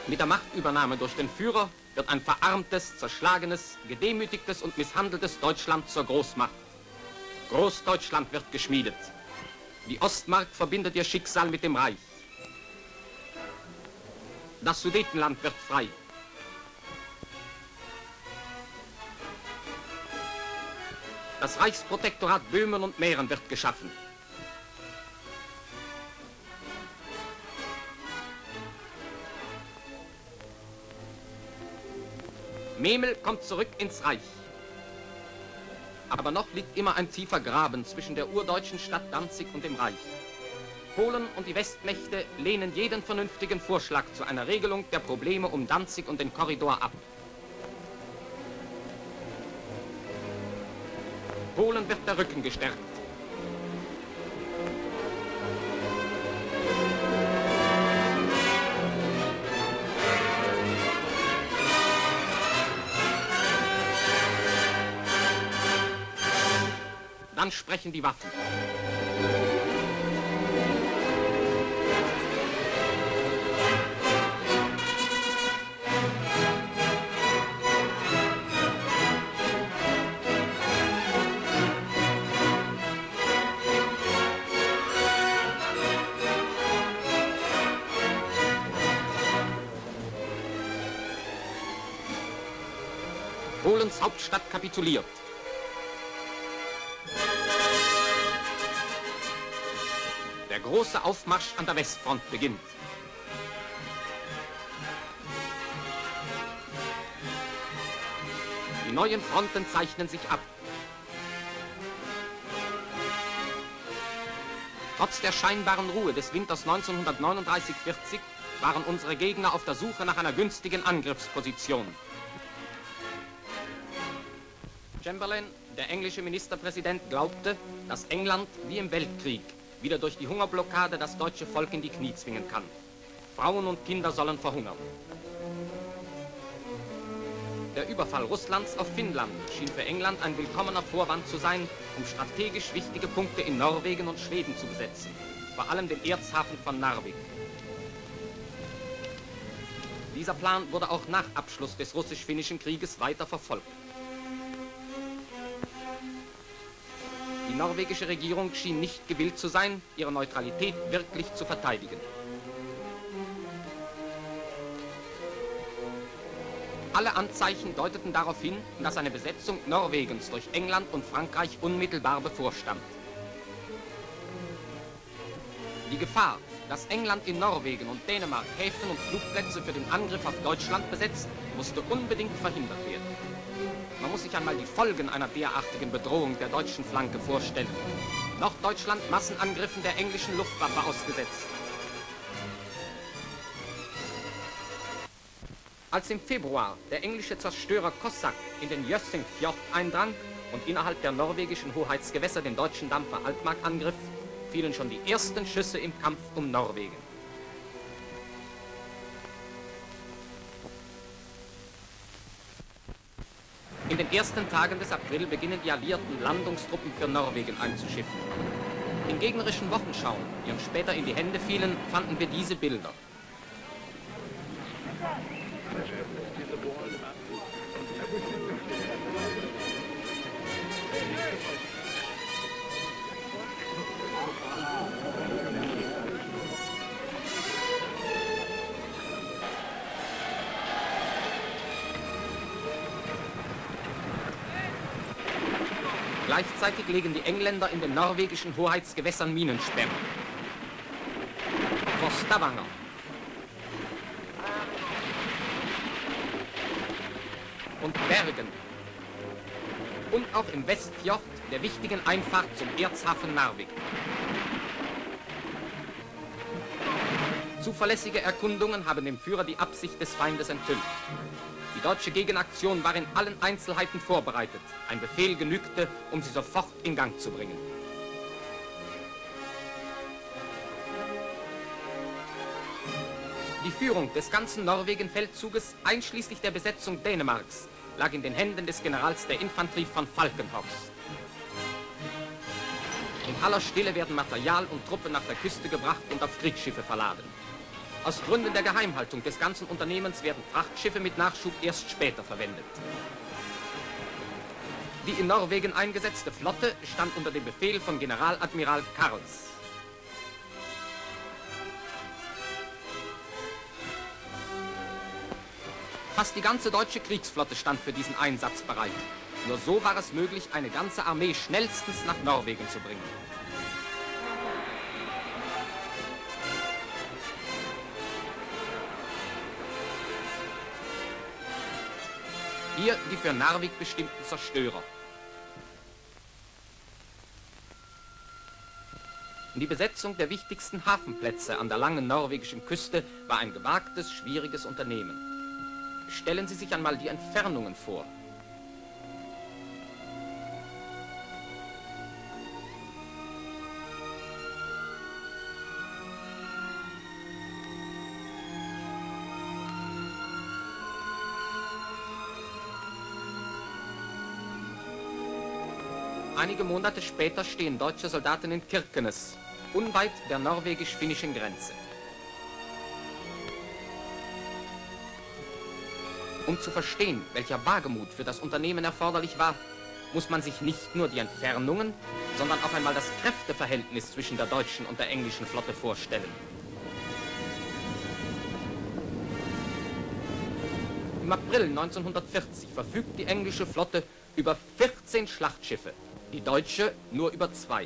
Mit der Machtübernahme durch den Führer wird ein verarmtes, zerschlagenes, gedemütigtes und misshandeltes Deutschland zur Großmacht. Großdeutschland wird geschmiedet. Die Ostmark verbindet ihr Schicksal mit dem Reich. Das Sudetenland wird frei. Das Reichsprotektorat Böhmen und Mähren wird geschaffen. Memel kommt zurück ins Reich. Aber noch liegt immer ein tiefer Graben zwischen der urdeutschen Stadt Danzig und dem Reich. Polen und die Westmächte lehnen jeden vernünftigen Vorschlag zu einer Regelung der Probleme um Danzig und den Korridor ab. Polen wird der Rücken gestärkt. Dann sprechen die Waffen. Polens Hauptstadt kapituliert. Der große Aufmarsch an der Westfront beginnt. Die neuen Fronten zeichnen sich ab. Trotz der scheinbaren Ruhe des Winters 1939-40 waren unsere Gegner auf der Suche nach einer günstigen Angriffsposition. Chamberlain, der englische Ministerpräsident, glaubte, dass England wie im Weltkrieg wieder durch die Hungerblockade das deutsche Volk in die Knie zwingen kann. Frauen und Kinder sollen verhungern. Der Überfall Russlands auf Finnland schien für England ein willkommener Vorwand zu sein, um strategisch wichtige Punkte in Norwegen und Schweden zu besetzen, vor allem den Erzhafen von Narvik. Dieser Plan wurde auch nach Abschluss des russisch-finnischen Krieges weiter verfolgt. Die norwegische Regierung schien nicht gewillt zu sein, ihre Neutralität wirklich zu verteidigen. Alle Anzeichen deuteten darauf hin, dass eine Besetzung Norwegens durch England und Frankreich unmittelbar bevorstand. Die Gefahr, dass England in Norwegen und Dänemark Häfen und Flugplätze für den Angriff auf Deutschland besetzt, musste unbedingt verhindert werden. Man muss sich einmal die Folgen einer derartigen Bedrohung der deutschen Flanke vorstellen. Norddeutschland Massenangriffen der englischen Luftwaffe ausgesetzt. Als im Februar der englische Zerstörer Cossack in den Jössingfjord eindrang und innerhalb der norwegischen Hoheitsgewässer den deutschen Dampfer Altmark angriff, fielen schon die ersten Schüsse im Kampf um Norwegen. In den ersten Tagen des April beginnen die Alliierten Landungstruppen für Norwegen einzuschiffen. In gegnerischen Wochenschauen, die uns später in die Hände fielen, fanden wir diese Bilder. Gleichzeitig legen die Engländer in den norwegischen Hoheitsgewässern Minensperren. Vor Stavanger. Und Bergen. Und auch im Westfjord, der wichtigen Einfahrt zum Erzhafen Narvik. Zuverlässige Erkundungen haben dem Führer die Absicht des Feindes enthüllt. Die deutsche Gegenaktion war in allen Einzelheiten vorbereitet. Ein Befehl genügte, um sie sofort in Gang zu bringen. Die Führung des ganzen Norwegen-Feldzuges, einschließlich der Besetzung Dänemarks, lag in den Händen des Generals der Infanterie von Falkenhorst. In aller Stille werden Material und Truppen nach der Küste gebracht und auf Kriegsschiffe verladen. Aus Gründen der Geheimhaltung des ganzen Unternehmens werden Frachtschiffe mit Nachschub erst später verwendet. Die in Norwegen eingesetzte Flotte stand unter dem Befehl von Generaladmiral Karls. Fast die ganze deutsche Kriegsflotte stand für diesen Einsatz bereit. Nur so war es möglich, eine ganze Armee schnellstens nach Norwegen zu bringen. Hier die für Narvik bestimmten Zerstörer. Die Besetzung der wichtigsten Hafenplätze an der langen norwegischen Küste war ein gewagtes, schwieriges Unternehmen. Stellen Sie sich einmal die Entfernungen vor. Einige Monate später stehen deutsche Soldaten in Kirkenes, unweit der norwegisch-finnischen Grenze. Um zu verstehen, welcher Wagemut für das Unternehmen erforderlich war, muss man sich nicht nur die Entfernungen, sondern auch einmal das Kräfteverhältnis zwischen der deutschen und der englischen Flotte vorstellen. Im April 1940 verfügt die englische Flotte über 14 Schlachtschiffe, die deutsche nur über 2.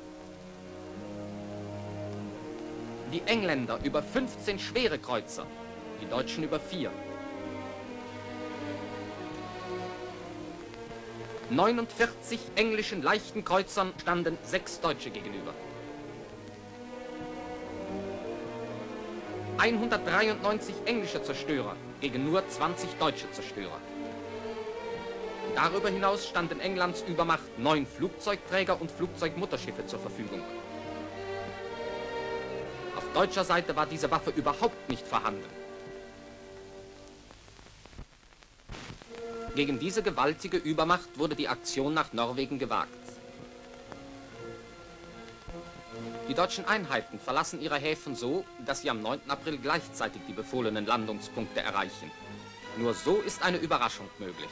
Die Engländer über 15 schwere Kreuzer, die Deutschen über 4. 49 englischen leichten Kreuzern standen 6 Deutsche gegenüber. 193 englische Zerstörer gegen nur 20 deutsche Zerstörer. Darüber hinaus standen Englands Übermacht 9 Flugzeugträger und Flugzeugmutterschiffe zur Verfügung. Auf deutscher Seite war diese Waffe überhaupt nicht vorhanden. Gegen diese gewaltige Übermacht wurde die Aktion nach Norwegen gewagt. Die deutschen Einheiten verlassen ihre Häfen so, dass sie am 9. April gleichzeitig die befohlenen Landungspunkte erreichen. Nur so ist eine Überraschung möglich.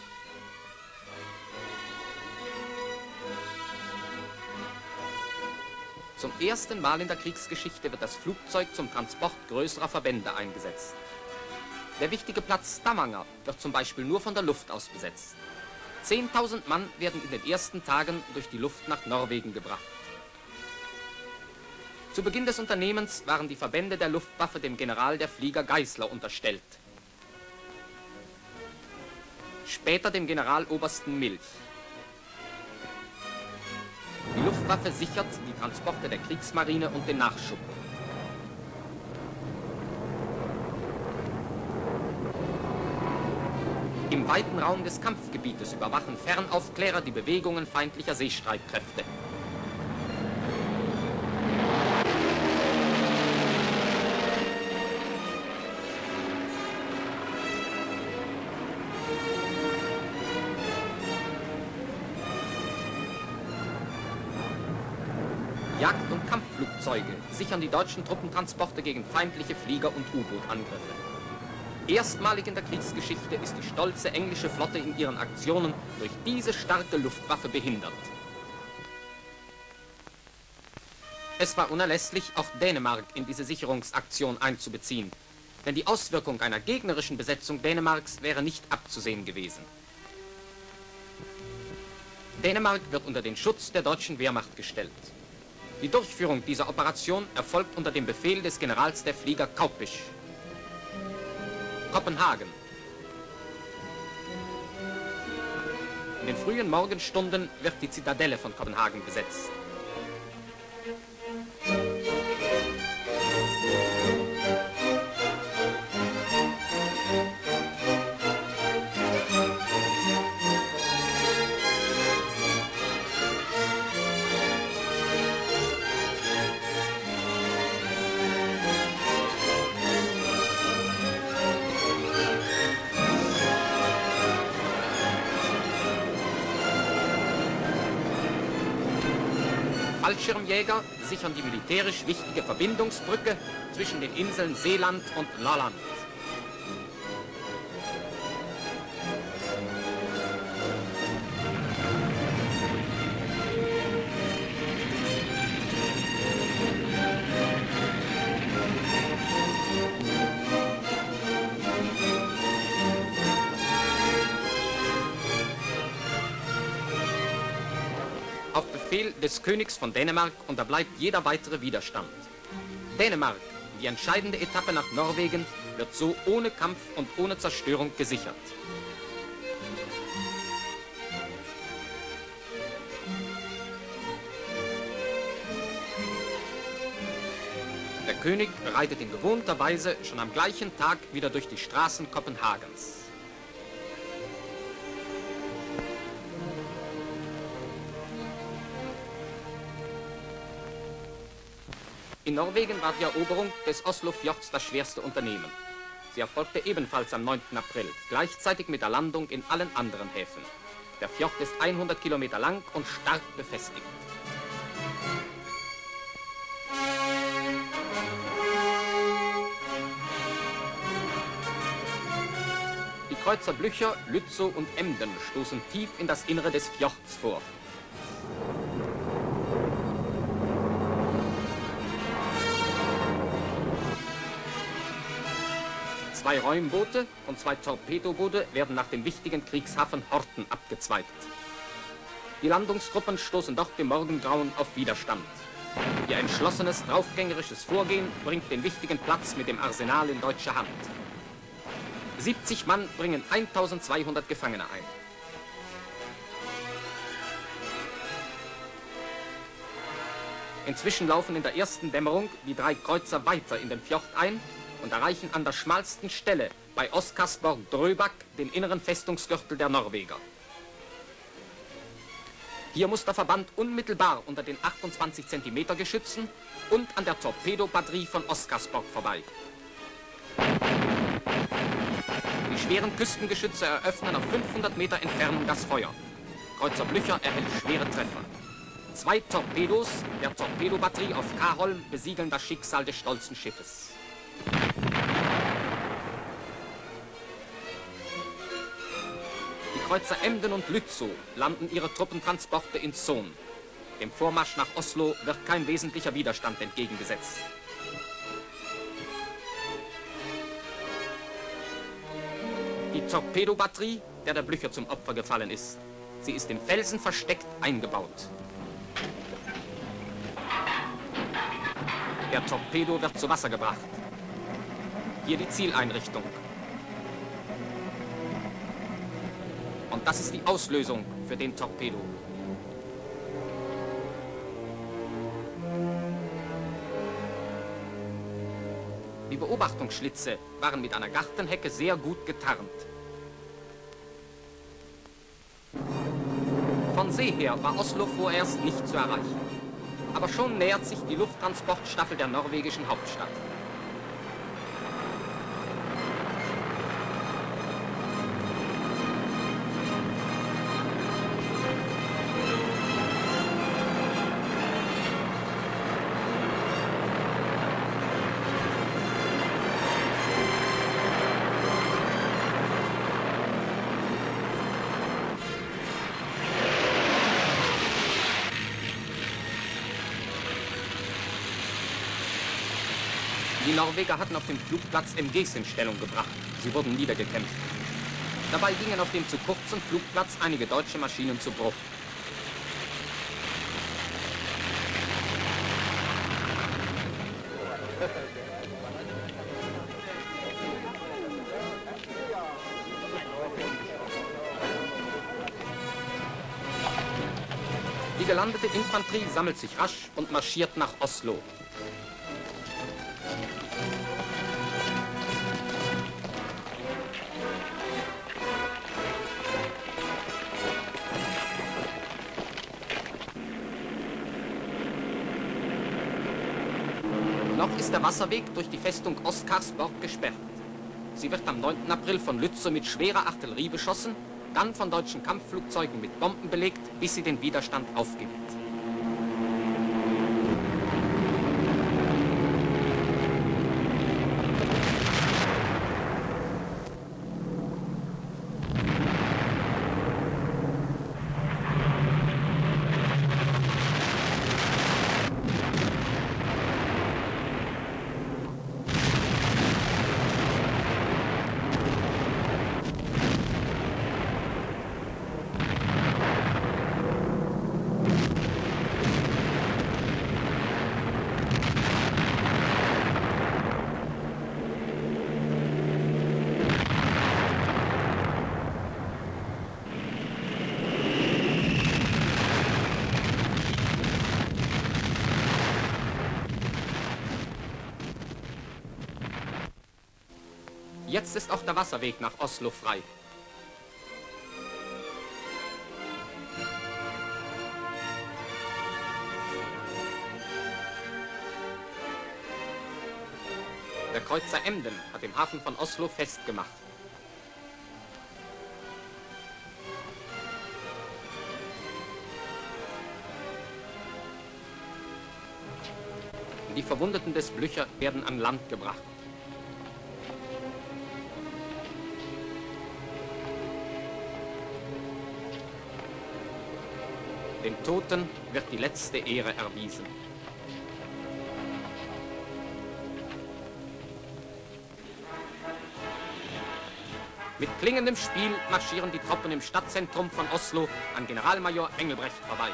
Zum ersten Mal in der Kriegsgeschichte wird das Flugzeug zum Transport größerer Verbände eingesetzt. Der wichtige Platz Stavanger wird zum Beispiel nur von der Luft aus besetzt. 10.000 Mann werden in den ersten Tagen durch die Luft nach Norwegen gebracht. Zu Beginn des Unternehmens waren die Verbände der Luftwaffe dem General der Flieger Geisler unterstellt. Später dem Generalobersten Milch. Die Luftwaffe sichert die Transporte der Kriegsmarine und den Nachschub. Im weiten Raum des Kampfgebietes überwachen Fernaufklärer die Bewegungen feindlicher Seestreitkräfte. Jagd- und Kampfflugzeuge sichern die deutschen Truppentransporte gegen feindliche Flieger- und U-Boot-Angriffe. Erstmalig in der Kriegsgeschichte ist die stolze englische Flotte in ihren Aktionen durch diese starke Luftwaffe behindert. Es war unerlässlich, auch Dänemark in diese Sicherungsaktion einzubeziehen, denn die Auswirkung einer gegnerischen Besetzung Dänemarks wäre nicht abzusehen gewesen. Dänemark wird unter den Schutz der deutschen Wehrmacht gestellt. Die Durchführung dieser Operation erfolgt unter dem Befehl des Generals der Flieger Kaupisch. Kopenhagen. In den frühen Morgenstunden wird die Zitadelle von Kopenhagen besetzt. Fallschirmjäger sichern die militärisch wichtige Verbindungsbrücke zwischen den Inseln Seeland und Lolland. Auf Befehl des Königs von Dänemark unterbleibt jeder weitere Widerstand. Dänemark, die entscheidende Etappe nach Norwegen, wird so ohne Kampf und ohne Zerstörung gesichert. Der König reitet in gewohnter Weise schon am gleichen Tag wieder durch die Straßen Kopenhagens. In Norwegen war die Eroberung des Oslofjords das schwerste Unternehmen. Sie erfolgte ebenfalls am 9. April, gleichzeitig mit der Landung in allen anderen Häfen. Der Fjord ist 100 Kilometer lang und stark befestigt. Die Kreuzer Blücher, Lützow und Emden stoßen tief in das Innere des Fjords vor. Zwei Räumboote und zwei Torpedoboote werden nach dem wichtigen Kriegshafen Horten abgezweigt. Die Landungsgruppen stoßen dort im Morgengrauen auf Widerstand. Ihr entschlossenes, draufgängerisches Vorgehen bringt den wichtigen Platz mit dem Arsenal in deutsche Hand. 70 Mann bringen 1200 Gefangene ein. Inzwischen laufen in der ersten Dämmerung die drei Kreuzer weiter in den Fjord ein und erreichen an der schmalsten Stelle bei Oscarsborg-Drøbak den inneren Festungsgürtel der Norweger. Hier muss der Verband unmittelbar unter den 28 cm Geschützen und an der Torpedobatterie von Oscarsborg vorbei. Die schweren Küstengeschütze eröffnen auf 500 Meter Entfernung das Feuer. Kreuzer Blücher erhält schwere Treffer. Zwei Torpedos der Torpedobatterie auf Kaholm besiegeln das Schicksal des stolzen Schiffes. Die Kreuzer Emden und Lützow landen ihre Truppentransporte in Son. Dem Vormarsch nach Oslo wird kein wesentlicher Widerstand entgegengesetzt. Die Torpedobatterie, der Blücher zum Opfer gefallen ist. Sie ist im Felsen versteckt eingebaut. Der Torpedo wird zu Wasser gebracht. Hier die Zieleinrichtung. Und das ist die Auslösung für den Torpedo. Die Beobachtungsschlitze waren mit einer Gartenhecke sehr gut getarnt. Von See her war Oslo vorerst nicht zu erreichen. Aber schon nähert sich die Lufttransportstaffel der norwegischen Hauptstadt. Die Norweger hatten auf dem Flugplatz MGs in Stellung gebracht. Sie wurden niedergekämpft. Dabei gingen auf dem zu kurzen Flugplatz einige deutsche Maschinen zu Bruch. Die gelandete Infanterie sammelt sich rasch und marschiert nach Oslo. Noch ist der Wasserweg durch die Festung Oscarsborg gesperrt. Sie wird am 9. April von Lützow mit schwerer Artillerie beschossen, dann von deutschen Kampfflugzeugen mit Bomben belegt, bis sie den Widerstand aufgibt. Jetzt ist auch der Wasserweg nach Oslo frei. Der Kreuzer Emden hat im Hafen von Oslo festgemacht. Die Verwundeten des Blücher werden an Land gebracht. Den Toten wird die letzte Ehre erwiesen. Mit klingendem Spiel marschieren die Truppen im Stadtzentrum von Oslo an Generalmajor Engelbrecht vorbei.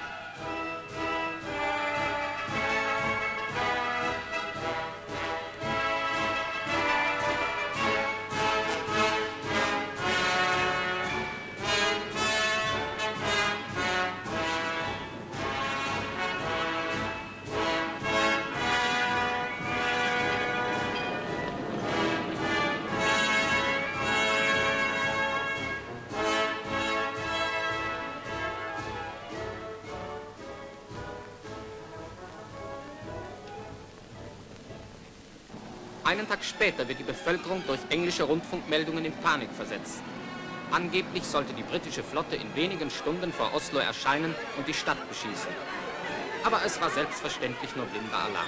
Einen Tag später wird die Bevölkerung durch englische Rundfunkmeldungen in Panik versetzt. Angeblich sollte die britische Flotte in wenigen Stunden vor Oslo erscheinen und die Stadt beschießen. Aber es war selbstverständlich nur blinder Alarm.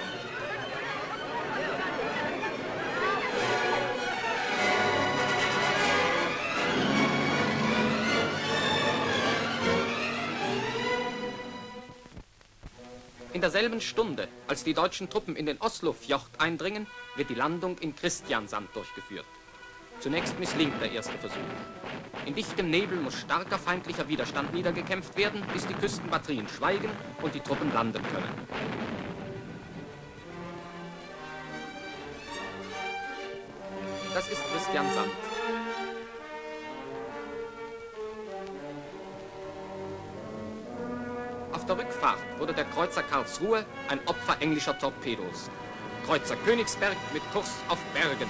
In derselben Stunde, als die deutschen Truppen in den Oslofjord eindringen, wird die Landung in Kristiansand durchgeführt. Zunächst misslingt der erste Versuch. In dichtem Nebel muss starker feindlicher Widerstand niedergekämpft werden, bis die Küstenbatterien schweigen und die Truppen landen können. Das ist Kristiansand. Auf der Rückfahrt wurde der Kreuzer Karlsruhe ein Opfer englischer Torpedos. Kreuzer Königsberg mit Kurs auf Bergen.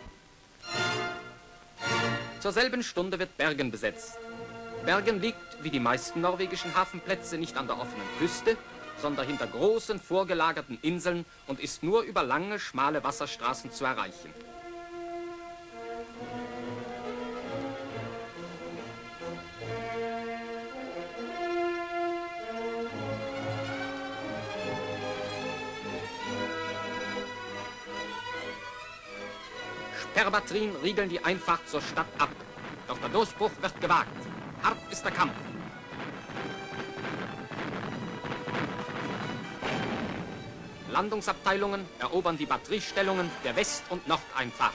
Zur selben Stunde wird Bergen besetzt. Bergen liegt, wie die meisten norwegischen Hafenplätze, nicht an der offenen Küste, sondern hinter großen vorgelagerten Inseln und ist nur über lange, schmale Wasserstraßen zu erreichen. Sperrbatterien riegeln die Einfahrt zur Stadt ab. Doch der Durchbruch wird gewagt. Hart ist der Kampf. Landungsabteilungen erobern die Batteriestellungen der West- und Nordeinfahrt.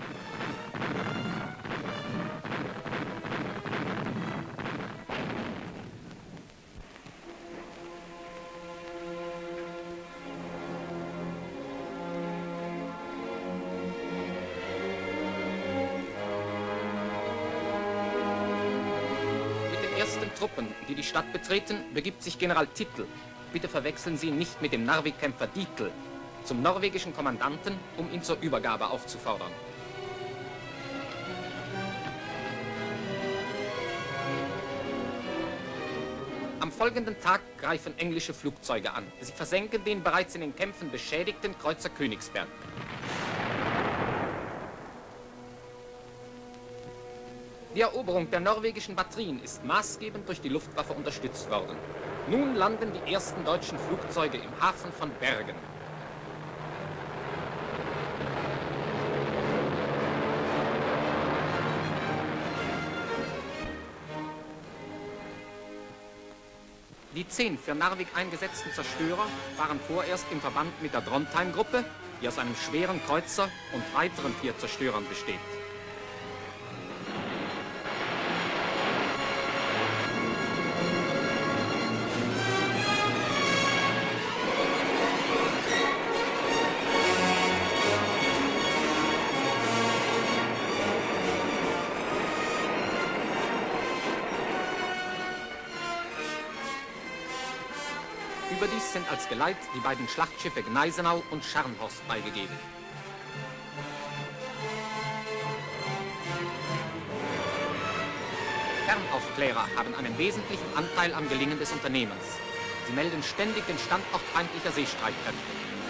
Truppen, die die Stadt betreten, begibt sich General Tittel, bitte verwechseln Sie ihn nicht mit dem Narvik-Kämpfer Dietl, zum norwegischen Kommandanten, um ihn zur Übergabe aufzufordern. Am folgenden Tag greifen englische Flugzeuge an. Sie versenken den bereits in den Kämpfen beschädigten Kreuzer Königsberg. Die Eroberung der norwegischen Batterien ist maßgebend durch die Luftwaffe unterstützt worden. Nun landen die ersten deutschen Flugzeuge im Hafen von Bergen. Die 10 für Narvik eingesetzten Zerstörer waren vorerst im Verband mit der Trondheim-Gruppe, die aus einem schweren Kreuzer und weiteren 4 Zerstörern besteht. Überdies sind als Geleit die beiden Schlachtschiffe Gneisenau und Scharnhorst beigegeben. Fernaufklärer haben einen wesentlichen Anteil am Gelingen des Unternehmens. Sie melden ständig den Standort feindlicher Seestreitkräfte.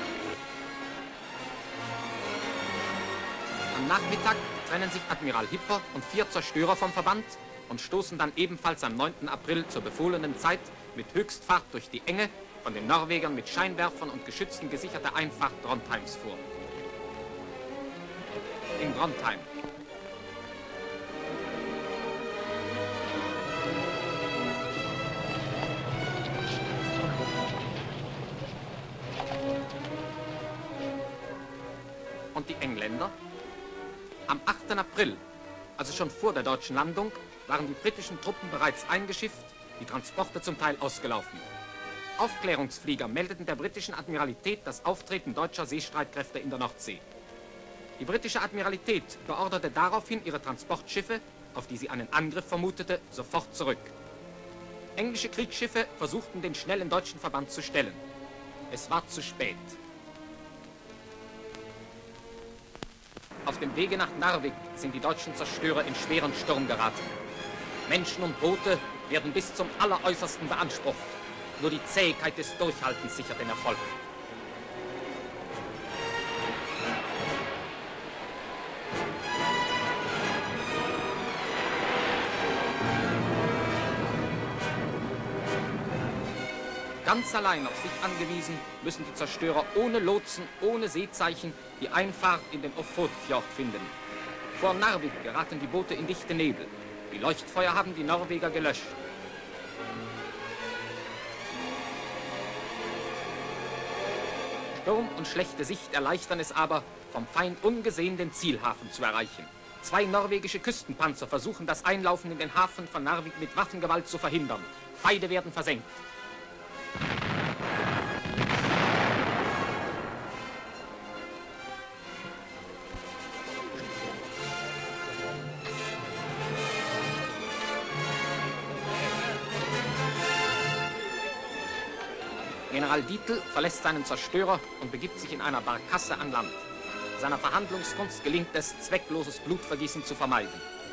Am Nachmittag trennen sich Admiral Hipper und 4 Zerstörer vom Verband und stoßen dann ebenfalls am 9. April zur befohlenen Zeit mit Höchstfahrt durch die enge, von den Norwegern mit Scheinwerfern und Geschützen gesicherte Einfahrt Drontheims vor. In Drontheim. Und die Engländer? Am 8. April, also schon vor der deutschen Landung, waren die britischen Truppen bereits eingeschifft, die Transporte zum Teil ausgelaufen. Aufklärungsflieger meldeten der britischen Admiralität das Auftreten deutscher Seestreitkräfte in der Nordsee. Die britische Admiralität beorderte daraufhin ihre Transportschiffe, auf die sie einen Angriff vermutete, sofort zurück. Englische Kriegsschiffe versuchten, den schnellen deutschen Verband zu stellen. Es war zu spät. Auf dem Wege nach Narvik sind die deutschen Zerstörer in schweren Sturm geraten. Menschen und Boote werden bis zum Alleräußersten beansprucht. Nur die Zähigkeit des Durchhaltens sichert den Erfolg. Ganz allein auf sich angewiesen, müssen die Zerstörer ohne Lotsen, ohne Seezeichen die Einfahrt in den Ofotfjord finden. Vor Narvik geraten die Boote in dichte Nebel. Die Leuchtfeuer haben die Norweger gelöscht. Sturm und schlechte Sicht erleichtern es aber, vom Feind ungesehen den Zielhafen zu erreichen. 2 norwegische Küstenpanzer versuchen, das Einlaufen in den Hafen von Narvik mit Waffengewalt zu verhindern. Beide werden versenkt. General Dietl verlässt seinen Zerstörer und begibt sich in einer Barkasse an Land. Seiner Verhandlungskunst gelingt es, zweckloses Blutvergießen zu vermeiden.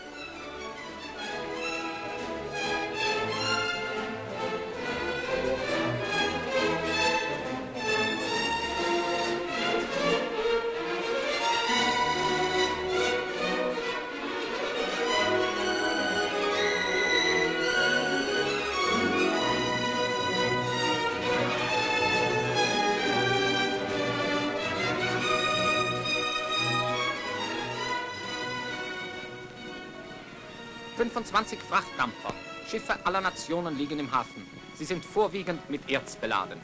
...25 Frachtdampfer, Schiffe aller Nationen liegen im Hafen. Sie sind vorwiegend mit Erz beladen.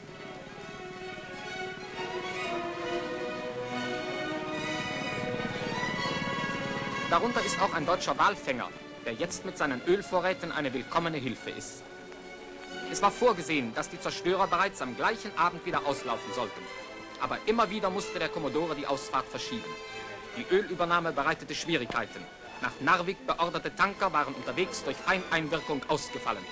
Darunter ist auch ein deutscher Walfänger, der jetzt mit seinen Ölvorräten eine willkommene Hilfe ist. Es war vorgesehen, dass die Zerstörer bereits am gleichen Abend wieder auslaufen sollten. Aber immer wieder musste der Kommodore die Ausfahrt verschieben. Die Ölübernahme bereitete Schwierigkeiten. Nach Narvik beorderte Tanker waren unterwegs durch Feindeinwirkung ausgefallen.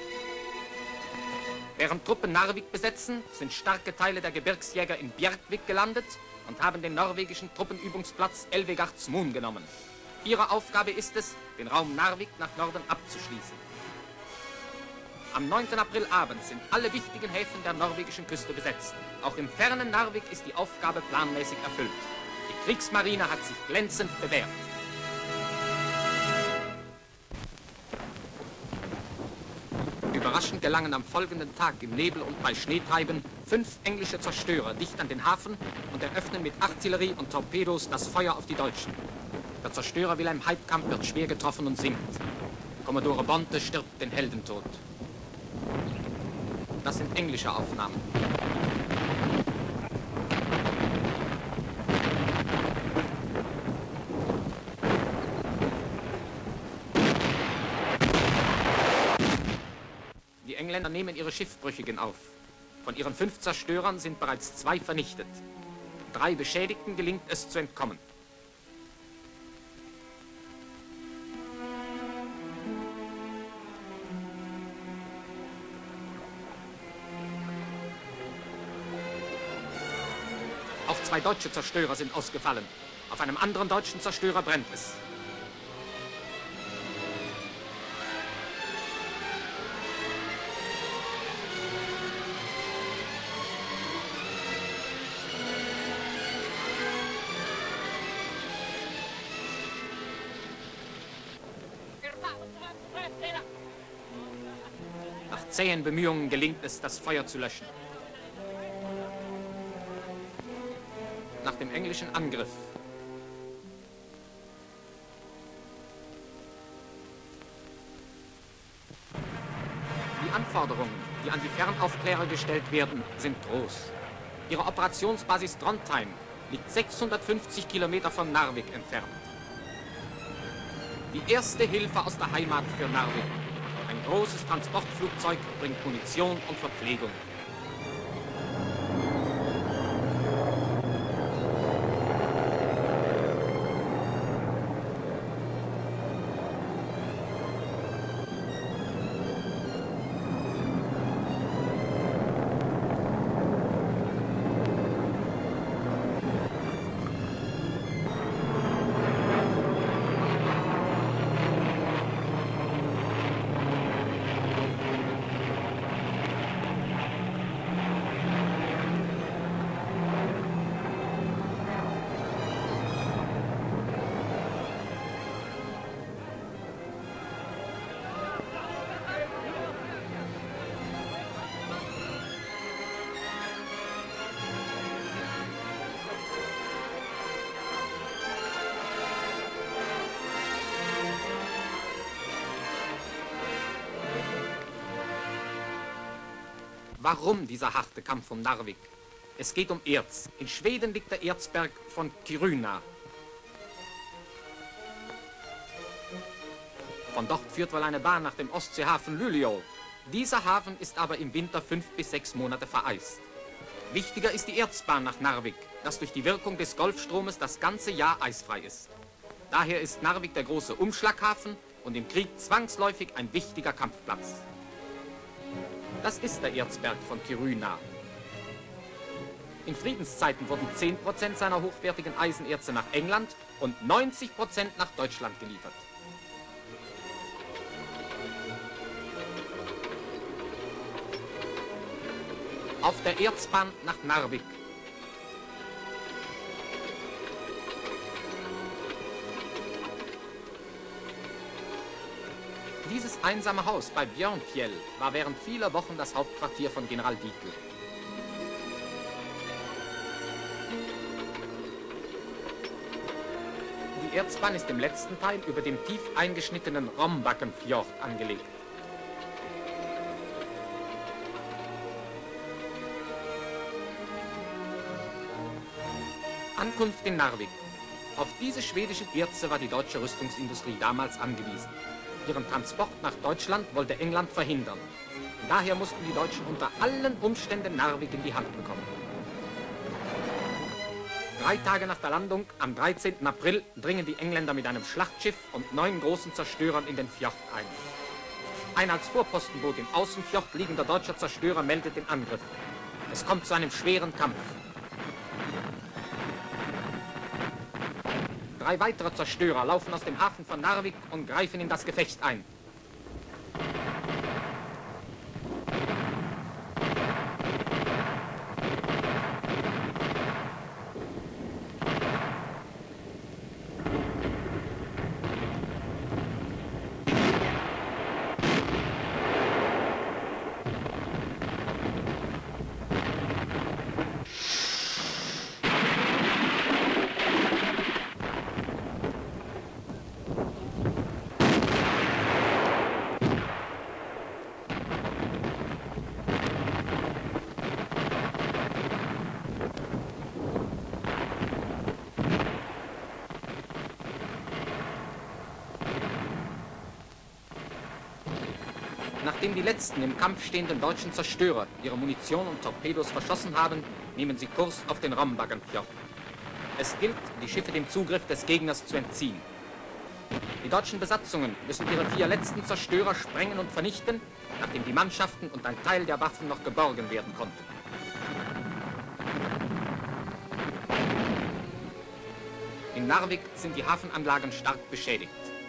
Während Truppen Narvik besetzen, sind starke Teile der Gebirgsjäger in Bjerkvik gelandet und haben den norwegischen Truppenübungsplatz Elvegardsmoen genommen. Ihre Aufgabe ist es, den Raum Narvik nach Norden abzuschließen. Am 9. April abends sind alle wichtigen Häfen der norwegischen Küste besetzt. Auch im fernen Narvik ist die Aufgabe planmäßig erfüllt. Die Kriegsmarine hat sich glänzend bewährt. Überraschend gelangen am folgenden Tag im Nebel und bei Schneetreiben 5 englische Zerstörer dicht an den Hafen und eröffnen mit Artillerie und Torpedos das Feuer auf die Deutschen. Der Zerstörer Wilhelm Heidkamp wird schwer getroffen und sinkt. Kommodore Bonte stirbt den Heldentod. Das sind englische Aufnahmen. Die Engländer nehmen ihre Schiffbrüchigen auf. Von ihren 5 Zerstörern sind bereits 2 vernichtet. 3 Beschädigten gelingt es zu entkommen. Auch 2 deutsche Zerstörer sind ausgefallen. Auf einem anderen deutschen Zerstörer brennt es. zähen Bemühungen gelingt es, das Feuer zu löschen. Nach dem englischen Angriff die Anforderungen, die an die Fernaufklärer gestellt werden, sind groß. Ihre Operationsbasis Trondheim liegt 650 Kilometer von Narvik entfernt. Die erste Hilfe aus der Heimat für Narvik. Ein großes Transportflugzeug bringt Munition und Verpflegung. Warum dieser harte Kampf um Narvik? Es geht um Erz. In Schweden liegt der Erzberg von Kiruna. Von dort führt wohl eine Bahn nach dem Ostseehafen Luleå. Dieser Hafen ist aber im Winter 5 bis 6 Monate vereist. Wichtiger ist die Erzbahn nach Narvik, das durch die Wirkung des Golfstromes das ganze Jahr eisfrei ist. Daher ist Narvik der große Umschlaghafen und im Krieg zwangsläufig ein wichtiger Kampfplatz. Das ist der Erzberg von Kiruna. In Friedenszeiten wurden 10% seiner hochwertigen Eisenerze nach England und 90% nach Deutschland geliefert. Auf der Erzbahn nach Narvik. Dieses einsame Haus bei Björnfjell war während vieler Wochen das Hauptquartier von General Dietl. Die Erzbahn ist im letzten Teil über dem tief eingeschnittenen Rombakkenfjord angelegt. Ankunft in Narvik. Auf diese schwedischen Erze war die deutsche Rüstungsindustrie damals angewiesen. Ihren Transport nach Deutschland wollte England verhindern. Daher mussten die Deutschen unter allen Umständen Narvik in die Hand bekommen. 3 Tage nach der Landung, am 13. April, dringen die Engländer mit einem Schlachtschiff und 9 großen Zerstörern in den Fjord ein. Ein als Vorpostenboot im Außenfjord liegender deutscher Zerstörer meldet den Angriff. Es kommt zu einem schweren Kampf. 3 weitere Zerstörer laufen aus dem Hafen von Narvik und greifen in das Gefecht ein. Nachdem die letzten im Kampf stehenden deutschen Zerstörer ihre Munition und Torpedos verschossen haben, nehmen sie Kurs auf den Rombakkenfjord. Es gilt, die Schiffe dem Zugriff des Gegners zu entziehen. Die deutschen Besatzungen müssen ihre 4 letzten Zerstörer sprengen und vernichten, nachdem die Mannschaften und ein Teil der Waffen noch geborgen werden konnten. In Narvik sind die Hafenanlagen stark beschädigt.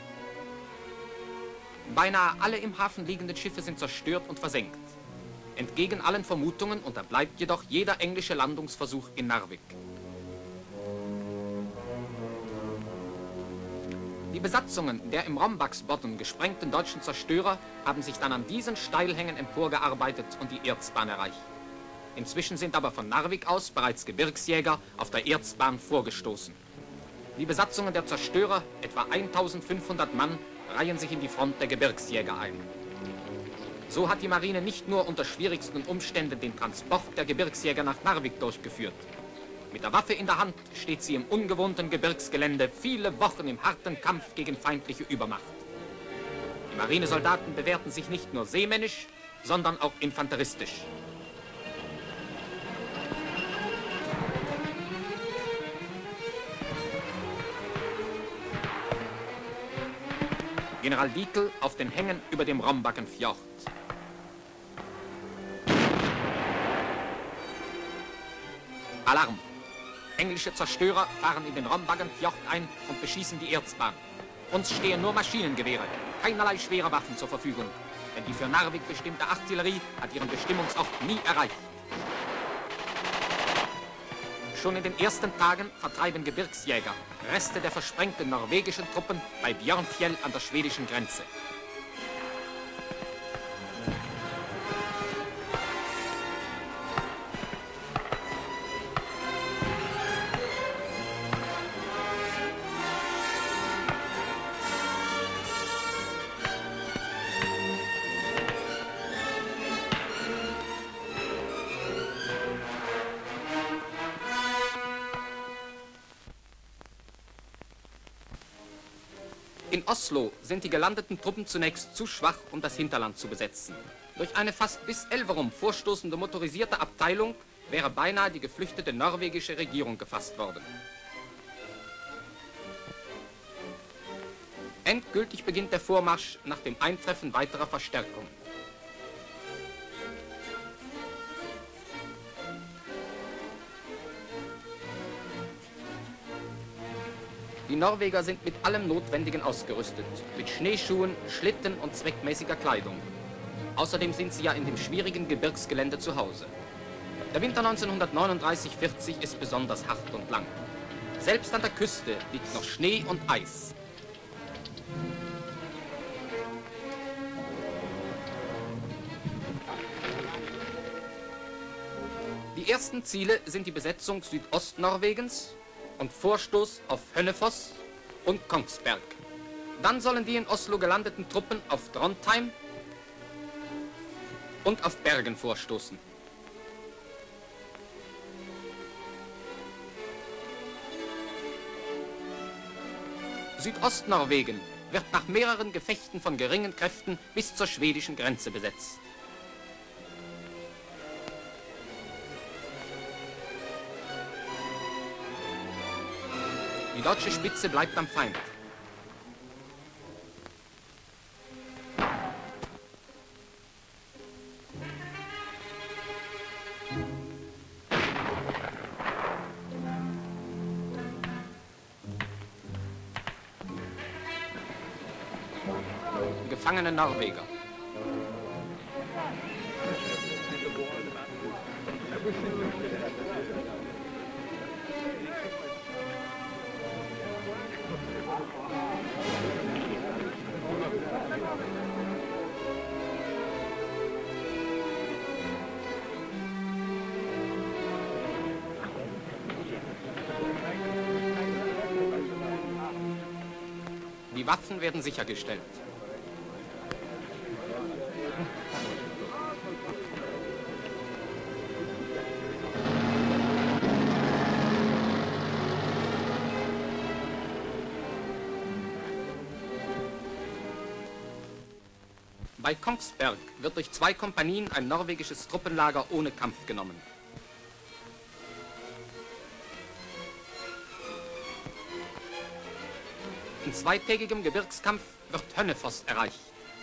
Beinahe alle im Hafen liegenden Schiffe sind zerstört und versenkt. Entgegen allen Vermutungen unterbleibt jedoch jeder englische Landungsversuch in Narvik. Die Besatzungen der im Rombaksbodden gesprengten deutschen Zerstörer haben sich dann an diesen Steilhängen emporgearbeitet und die Erzbahn erreicht. Inzwischen sind aber von Narvik aus bereits Gebirgsjäger auf der Erzbahn vorgestoßen. Die Besatzungen der Zerstörer, etwa 1500 Mann, reihen sich in die Front der Gebirgsjäger ein. So hat die Marine nicht nur unter schwierigsten Umständen den Transport der Gebirgsjäger nach Narvik durchgeführt. Mit der Waffe in der Hand steht sie im ungewohnten Gebirgsgelände viele Wochen im harten Kampf gegen feindliche Übermacht. Die Marinesoldaten bewährten sich nicht nur seemännisch, sondern auch infanteristisch. General Dietl auf den Hängen über dem Rombackenfjord. Alarm! Englische Zerstörer fahren in den Rombackenfjord ein und beschießen die Erzbahn. Uns stehen nur Maschinengewehre, keinerlei schwere Waffen zur Verfügung, denn die für Narvik bestimmte Artillerie hat ihren Bestimmungsort nie erreicht. Schon in den ersten Tagen vertreiben Gebirgsjäger Reste der versprengten norwegischen Truppen bei Björnfjell an der schwedischen Grenze. In Oslo sind die gelandeten Truppen zunächst zu schwach, um das Hinterland zu besetzen. Durch eine fast bis Elverum vorstoßende motorisierte Abteilung wäre beinahe die geflüchtete norwegische Regierung gefasst worden. Endgültig beginnt der Vormarsch nach dem Eintreffen weiterer Verstärkung. Die Norweger sind mit allem Notwendigen ausgerüstet, mit Schneeschuhen, Schlitten und zweckmäßiger Kleidung. Außerdem sind sie ja in dem schwierigen Gebirgsgelände zu Hause. Der Winter 1939-40 ist besonders hart und lang. Selbst an der Küste liegt noch Schnee und Eis. Die ersten Ziele sind die Besetzung Südostnorwegens und Vorstoß auf Hønefoss und Kongsberg. Dann sollen die in Oslo gelandeten Truppen auf Trondheim und auf Bergen vorstoßen. Südostnorwegen wird nach mehreren Gefechten von geringen Kräften bis zur schwedischen Grenze besetzt. Die deutsche Spitze bleibt am Feind. Gefangene Norweger. Die Waffen werden sichergestellt. Bei Kongsberg wird durch 2 Kompanien ein norwegisches Truppenlager ohne Kampf genommen. In zweitägigem Gebirgskampf wird Hønefoss erreicht.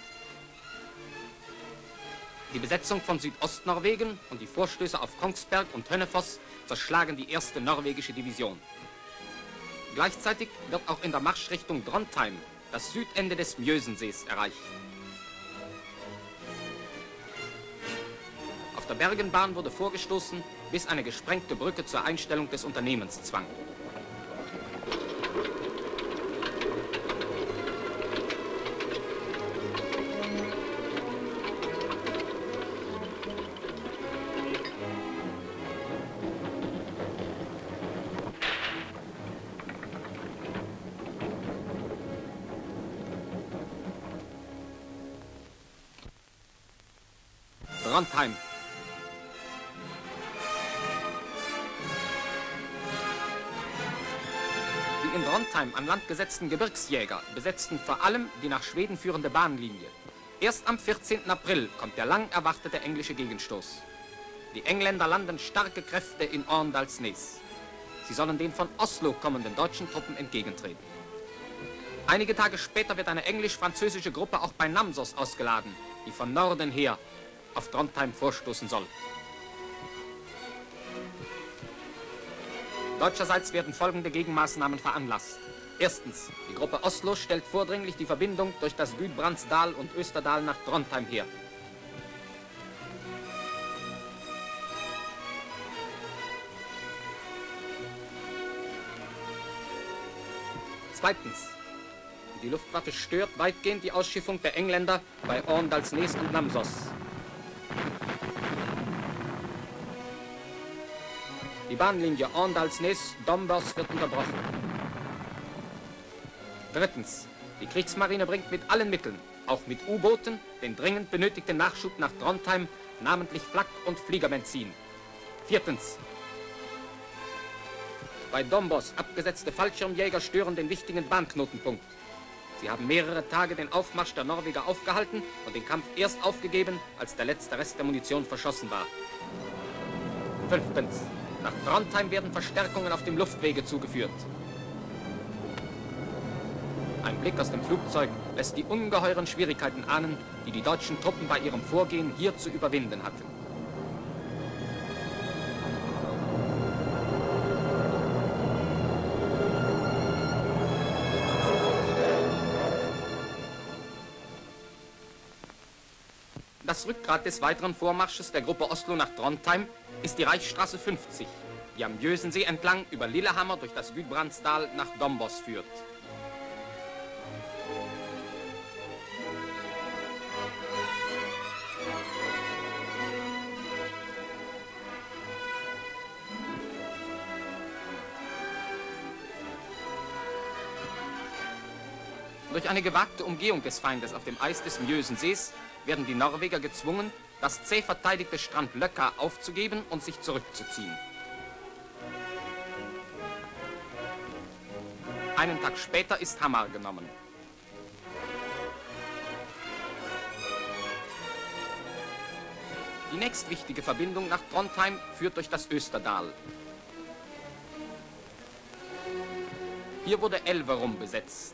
Die Besetzung von Südostnorwegen und die Vorstöße auf Kongsberg und Hønefoss zerschlagen die 1. norwegische Division. Gleichzeitig wird auch in der Marschrichtung Trondheim das Südende des Mjøsensees erreicht. Auf der Bergenbahn wurde vorgestoßen, bis eine gesprengte Brücke zur Einstellung des Unternehmens zwang. Trondheim. Die in Trondheim an Land gesetzten Gebirgsjäger besetzten vor allem die nach Schweden führende Bahnlinie. Erst am 14. April kommt der lang erwartete englische Gegenstoß. Die Engländer landen starke Kräfte in Arendalsnes. Sie sollen den von Oslo kommenden deutschen Truppen entgegentreten. Einige Tage später wird eine englisch-französische Gruppe auch bei Namsos ausgeladen, die von Norden her auf Trondheim vorstoßen soll. Deutscherseits werden folgende Gegenmaßnahmen veranlasst. Erstens, die Gruppe Oslo stellt vordringlich die Verbindung durch das Gudbrandsdal und Österdal nach Trondheim her. Zweitens, die Luftwaffe stört weitgehend die Ausschiffung der Engländer bei Arendalsnes und Namsos. Die Bahnlinie Arendalsnes-Dombås wird unterbrochen. Drittens, die Kriegsmarine bringt mit allen Mitteln, auch mit U-Booten, den dringend benötigten Nachschub nach Trondheim, namentlich Flak- und Fliegerbenzin. Viertens, bei Dombås abgesetzte Fallschirmjäger stören den wichtigen Bahnknotenpunkt. Sie haben mehrere Tage den Aufmarsch der Norweger aufgehalten und den Kampf erst aufgegeben, als der letzte Rest der Munition verschossen war. Fünftens, nach Trondheim werden Verstärkungen auf dem Luftwege zugeführt. Ein Blick aus dem Flugzeug lässt die ungeheuren Schwierigkeiten ahnen, die die deutschen Truppen bei ihrem Vorgehen hier zu überwinden hatten. Das Rückgrat des weiteren Vormarsches der Gruppe Oslo nach Trondheim ist die Reichsstraße 50, die am Jösensee entlang über Lillehammer durch das Gudbrandsdal nach Dombås führt. Durch eine gewagte Umgehung des Feindes auf dem Eis des Mjösensees werden die Norweger gezwungen, das zäh verteidigte Strand Løkka aufzugeben und sich zurückzuziehen. Einen Tag später ist Hamar genommen. Die nächstwichtige Verbindung nach Trondheim führt durch das Österdal. Hier wurde Elverum besetzt.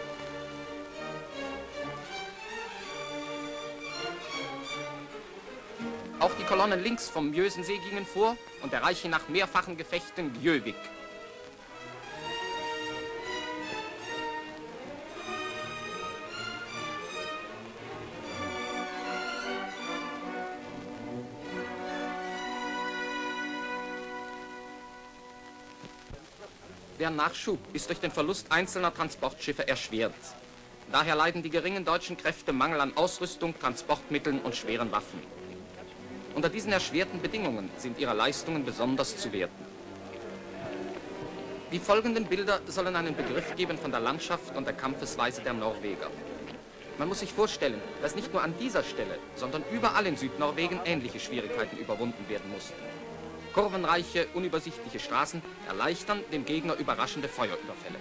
Auch die Kolonnen links vom Mjösensee gingen vor und erreichen nach mehrfachen Gefechten Gjøvik. Der Nachschub ist durch den Verlust einzelner Transportschiffe erschwert. Daher leiden die geringen deutschen Kräfte Mangel an Ausrüstung, Transportmitteln und schweren Waffen. Unter diesen erschwerten Bedingungen sind ihre Leistungen besonders zu werten. Die folgenden Bilder sollen einen Begriff geben von der Landschaft und der Kampfesweise der Norweger. Man muss sich vorstellen, dass nicht nur an dieser Stelle, sondern überall in Südnorwegen ähnliche Schwierigkeiten überwunden werden mussten. Kurvenreiche, unübersichtliche Straßen erleichtern dem Gegner überraschende Feuerüberfälle.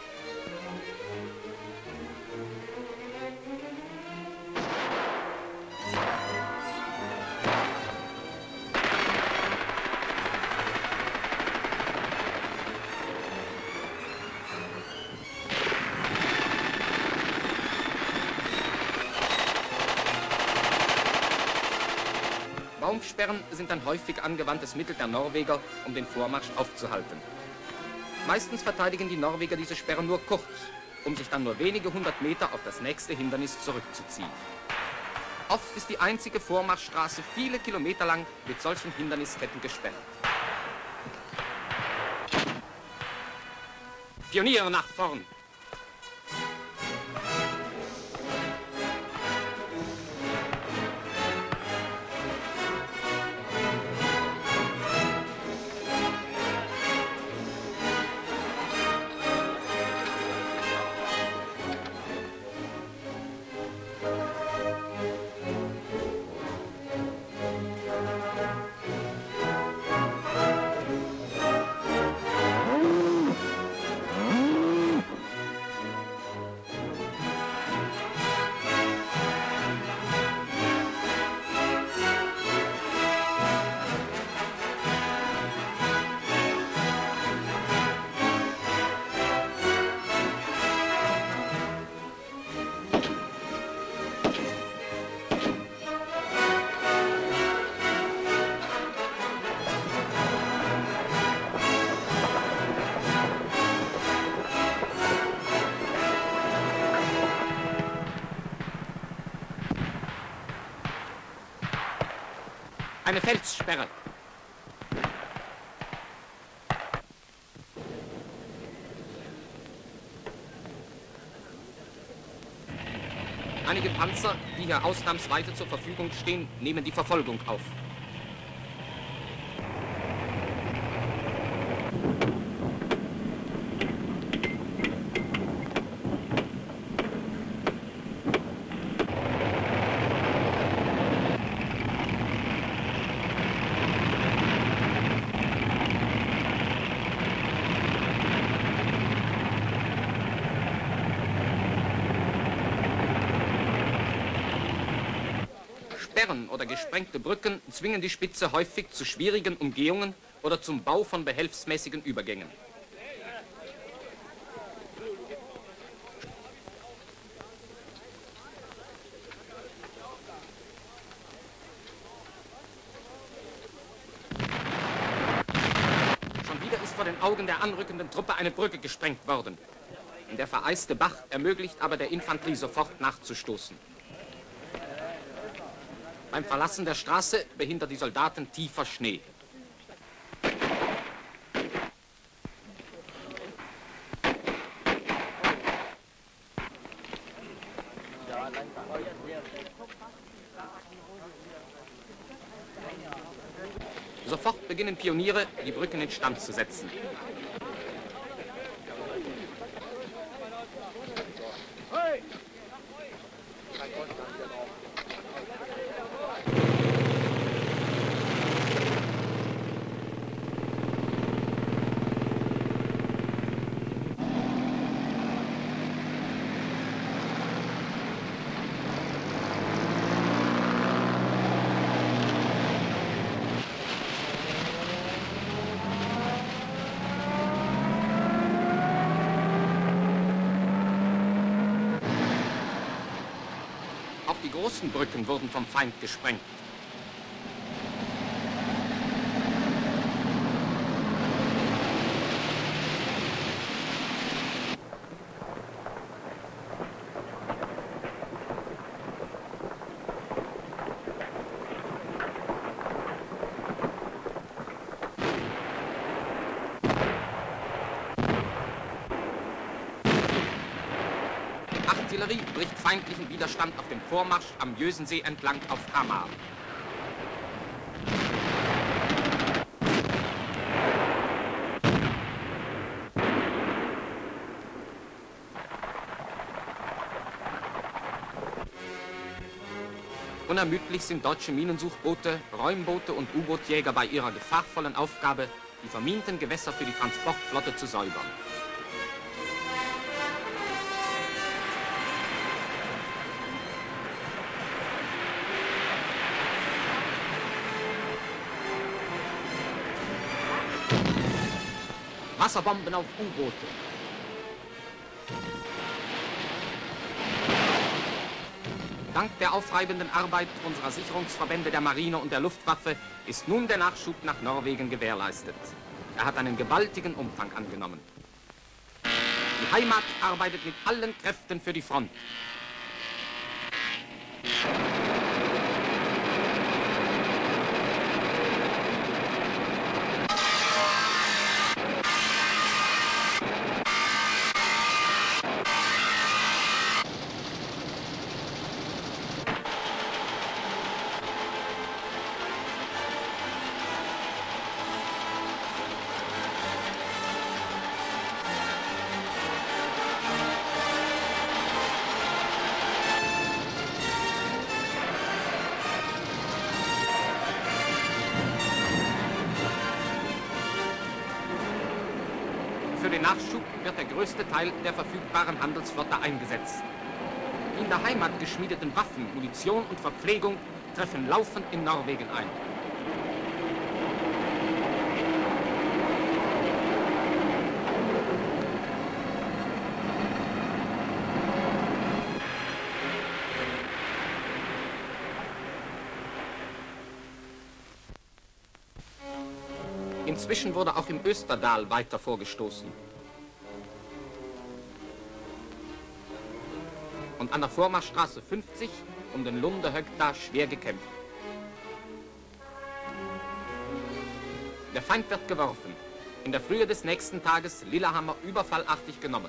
Baumsperren sind ein häufig angewandtes Mittel der Norweger, um den Vormarsch aufzuhalten. Meistens verteidigen die Norweger diese Sperren nur kurz, um sich dann nur wenige hundert Meter auf das nächste Hindernis zurückzuziehen. Oft ist die einzige Vormarschstraße viele Kilometer lang mit solchen Hindernisketten gesperrt. Pioniere nach vorn! Eine Felssperre. Einige Panzer, die hier ausnahmsweise zur Verfügung stehen, nehmen die Verfolgung auf. Sperren oder gesprengte Brücken zwingen die Spitze häufig zu schwierigen Umgehungen oder zum Bau von behelfsmäßigen Übergängen. Schon wieder ist vor den Augen der anrückenden Truppe eine Brücke gesprengt worden. Der vereiste Bach ermöglicht aber der Infanterie sofort nachzustoßen. Beim Verlassen der Straße behindert die Soldaten tiefer Schnee. Sofort beginnen Pioniere, die Brücken instand zu setzen. Auch die großen Brücken wurden vom Feind gesprengt. Artillerie bricht feindlichen Widerstand auf dem Vormarsch am Jösensee entlang auf Hamar. Unermüdlich sind deutsche Minensuchboote, Räumboote und U-Bootjäger bei ihrer gefahrvollen Aufgabe, die verminten Gewässer für die Transportflotte zu säubern. Wasserbomben auf U-Boote. Dank der aufreibenden Arbeit unserer Sicherungsverbände der Marine und der Luftwaffe ist nun der Nachschub nach Norwegen gewährleistet. Er hat einen gewaltigen Umfang angenommen. Die Heimat arbeitet mit allen Kräften für die Front. Für den Nachschub wird der größte Teil der verfügbaren Handelsflotte eingesetzt. Die in der Heimat geschmiedeten Waffen, Munition und Verpflegung treffen laufend in Norwegen ein. Inzwischen wurde auch im Österdal weiter vorgestoßen. Und an der Vormarschstraße 50 um den Lunde Högda schwer gekämpft. Der Feind wird geworfen. In der Frühe des nächsten Tages Lillehammer überfallartig genommen.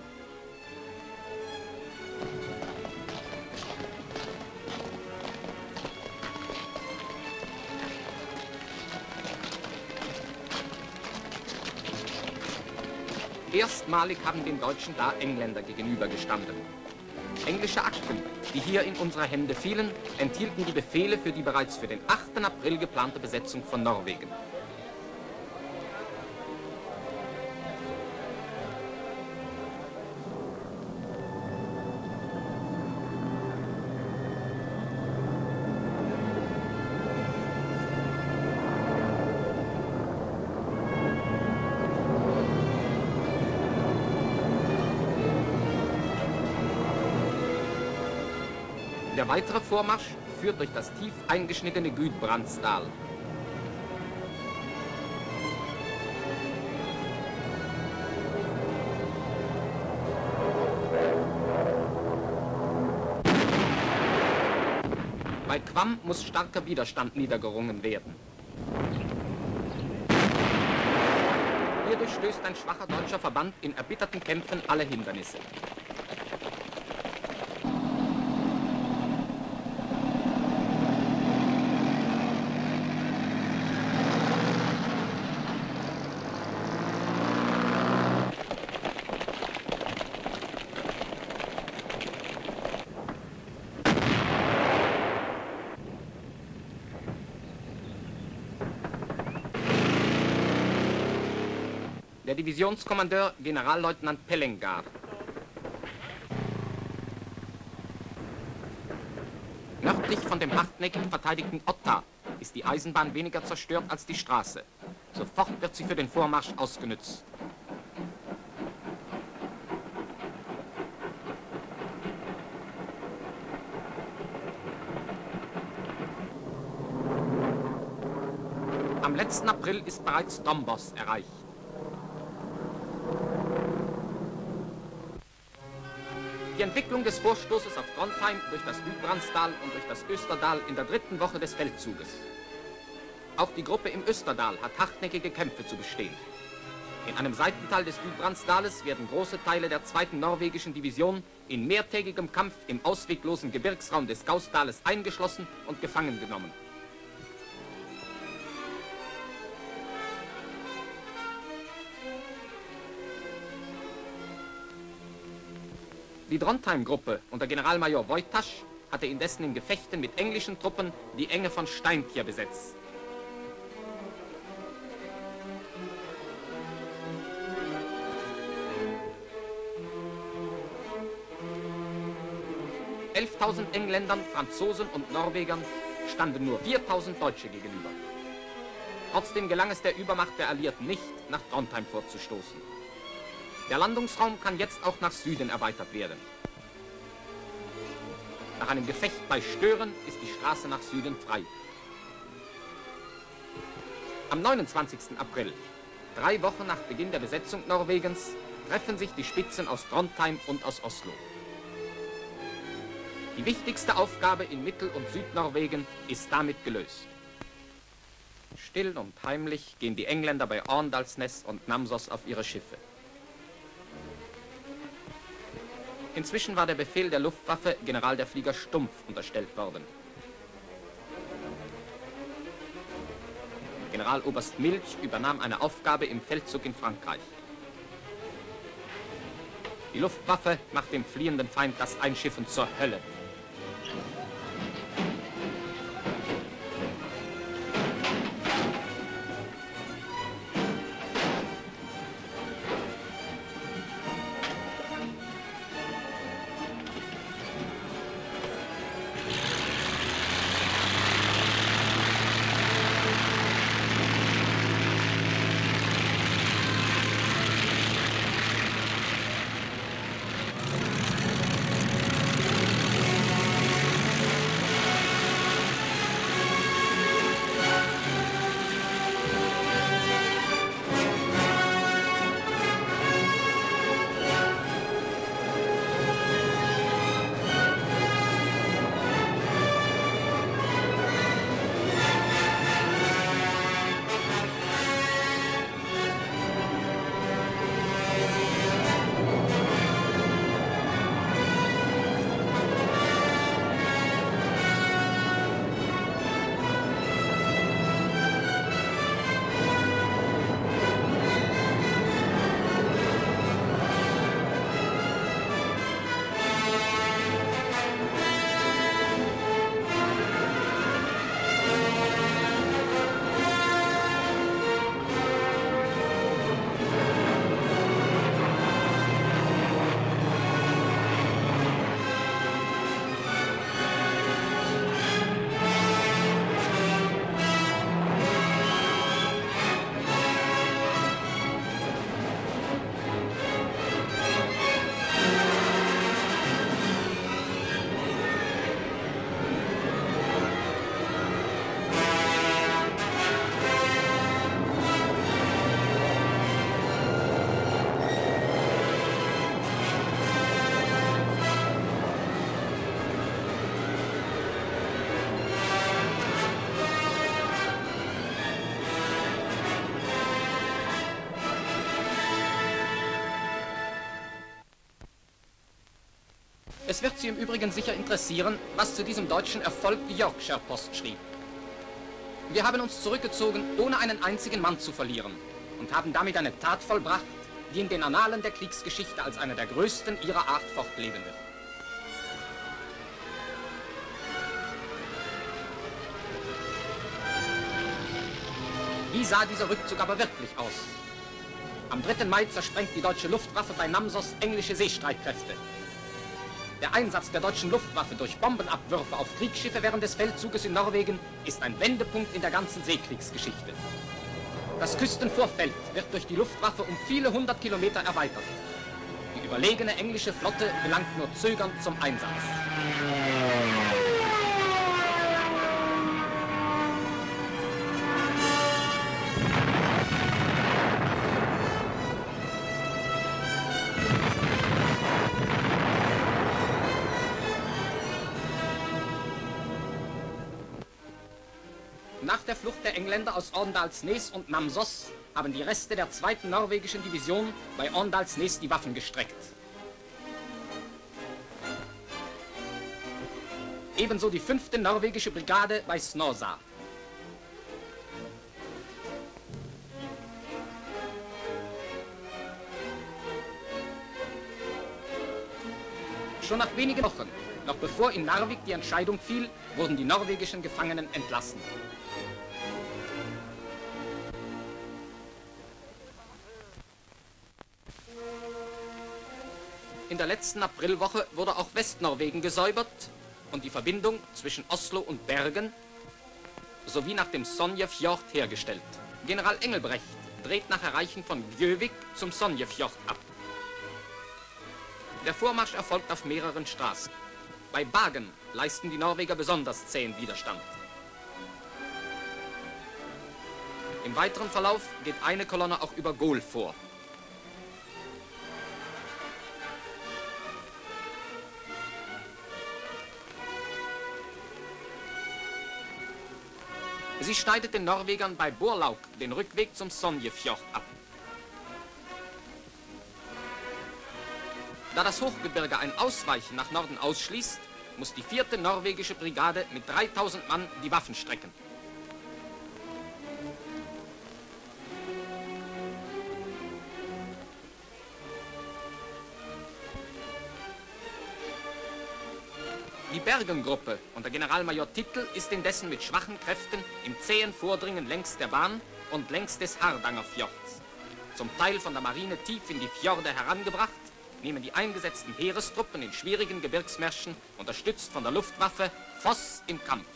Erstmalig haben den Deutschen da Engländer gegenübergestanden. Englische Akten, die hier in unsere Hände fielen, enthielten die Befehle für die bereits für den 8. April geplante Besetzung von Norwegen. Der weitere Vormarsch führt durch das tief eingeschnittene Gudbrandsdal. Bei Kvam muss starker Widerstand niedergerungen werden. Hierdurch stößt ein schwacher deutscher Verband in erbitterten Kämpfen alle Hindernisse. Der Divisionskommandeur Generalleutnant Pellengar. Nördlich von dem hartnäckig verteidigten Otta ist die Eisenbahn weniger zerstört als die Straße. Sofort wird sie für den Vormarsch ausgenützt. Am letzten April ist bereits Dombos erreicht. Die Entwicklung des Vorstoßes auf Trondheim durch das Gudbrandsdal und durch das Österdal in der 3. Woche des Feldzuges. Auch die Gruppe im Österdal hat hartnäckige Kämpfe zu bestehen. In einem Seitental des Gudbrandsdales werden große Teile der 2. norwegischen Division in mehrtägigem Kampf im ausweglosen Gebirgsraum des Gausdales eingeschlossen und gefangen genommen. Die Trondheim-Gruppe unter Generalmajor Wojtasch hatte indessen in Gefechten mit englischen Truppen die Enge von Steinkjer besetzt. (11.000) Engländern, Franzosen und Norwegern standen nur 4.000 Deutsche gegenüber. Trotzdem gelang es der Übermacht der Alliierten nicht, nach Trondheim vorzustoßen. Der Landungsraum kann jetzt auch nach Süden erweitert werden. Nach einem Gefecht bei Stören ist die Straße nach Süden frei. Am 29. April, 3 Wochen nach Beginn der Besetzung Norwegens, treffen sich die Spitzen aus Trondheim und aus Oslo. Die wichtigste Aufgabe in Mittel- und Südnorwegen ist damit gelöst. Still und heimlich gehen die Engländer bei Arndalsnes und Namsos auf ihre Schiffe. Inzwischen war der Befehl der Luftwaffe General der Flieger Stumpf unterstellt worden. Generaloberst Milch übernahm eine Aufgabe im Feldzug in Frankreich. Die Luftwaffe macht dem fliehenden Feind das Einschiffen zur Hölle. Es wird Sie im Übrigen sicher interessieren, was zu diesem deutschen Erfolg die Yorkshire Post schrieb. Wir haben uns zurückgezogen, ohne einen einzigen Mann zu verlieren und haben damit eine Tat vollbracht, die in den Annalen der Kriegsgeschichte als eine der größten ihrer Art fortleben wird. Wie sah dieser Rückzug aber wirklich aus? Am 3. Mai zersprengt die deutsche Luftwaffe bei Namsos englische Seestreitkräfte. Der Einsatz der deutschen Luftwaffe durch Bombenabwürfe auf Kriegsschiffe während des Feldzuges in Norwegen ist ein Wendepunkt in der ganzen Seekriegsgeschichte. Das Küstenvorfeld wird durch die Luftwaffe um viele 100 Kilometer erweitert. Die überlegene englische Flotte gelangt nur zögernd zum Einsatz. Nach der Flucht der Engländer aus Åndalsnes und Namsos haben die Reste der 2. norwegischen Division bei Åndalsnes die Waffen gestreckt. Ebenso die 5. norwegische Brigade bei Snåsa. Schon nach wenigen Wochen, noch bevor in Narvik die Entscheidung fiel, wurden die norwegischen Gefangenen entlassen. In der letzten Aprilwoche wurde auch Westnorwegen gesäubert und die Verbindung zwischen Oslo und Bergen sowie nach dem Sonjefjord hergestellt. General Engelbrecht dreht nach Erreichen von Gjøvik zum Sonjefjord ab. Der Vormarsch erfolgt auf mehreren Straßen. Bei Bagen leisten die Norweger besonders zähen Widerstand. Im weiteren Verlauf geht eine Kolonne auch über Gol vor. Sie schneidet den Norwegern bei Borlaug den Rückweg zum Sonjefjord ab. Da das Hochgebirge ein Ausweichen nach Norden ausschließt, muss die 4. norwegische Brigade mit 3000 Mann die Waffen strecken. Die Bergen-Gruppe unter Generalmajor Tittel ist indessen mit schwachen Kräften im zähen Vordringen längs der Bahn und längs des Hardangerfjords. Zum Teil von der Marine tief in die Fjorde herangebracht, nehmen die eingesetzten Heerestruppen in schwierigen Gebirgsmärschen, unterstützt von der Luftwaffe, Voss im Kampf.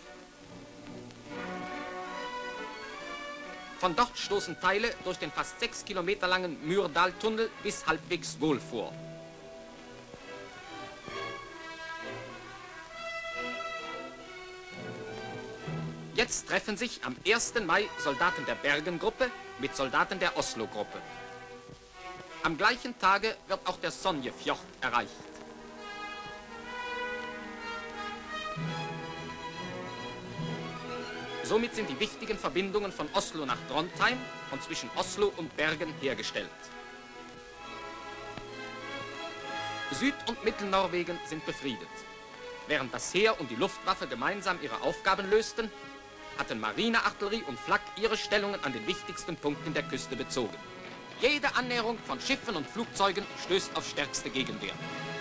Von dort stoßen Teile durch den fast 6 Kilometer langen Myrdal-Tunnel bis halbwegs Gol vor. Jetzt treffen sich am 1. Mai Soldaten der Bergen-Gruppe mit Soldaten der Oslo-Gruppe. Am gleichen Tage wird auch der Sonjefjord erreicht. Somit sind die wichtigen Verbindungen von Oslo nach Trondheim und zwischen Oslo und Bergen hergestellt. Süd- und Mittelnorwegen sind befriedet. Während das Heer und die Luftwaffe gemeinsam ihre Aufgaben lösten, hatten Marineartillerie und Flak ihre Stellungen an den wichtigsten Punkten der Küste bezogen. Jede Annäherung von Schiffen und Flugzeugen stößt auf stärkste Gegenwehr.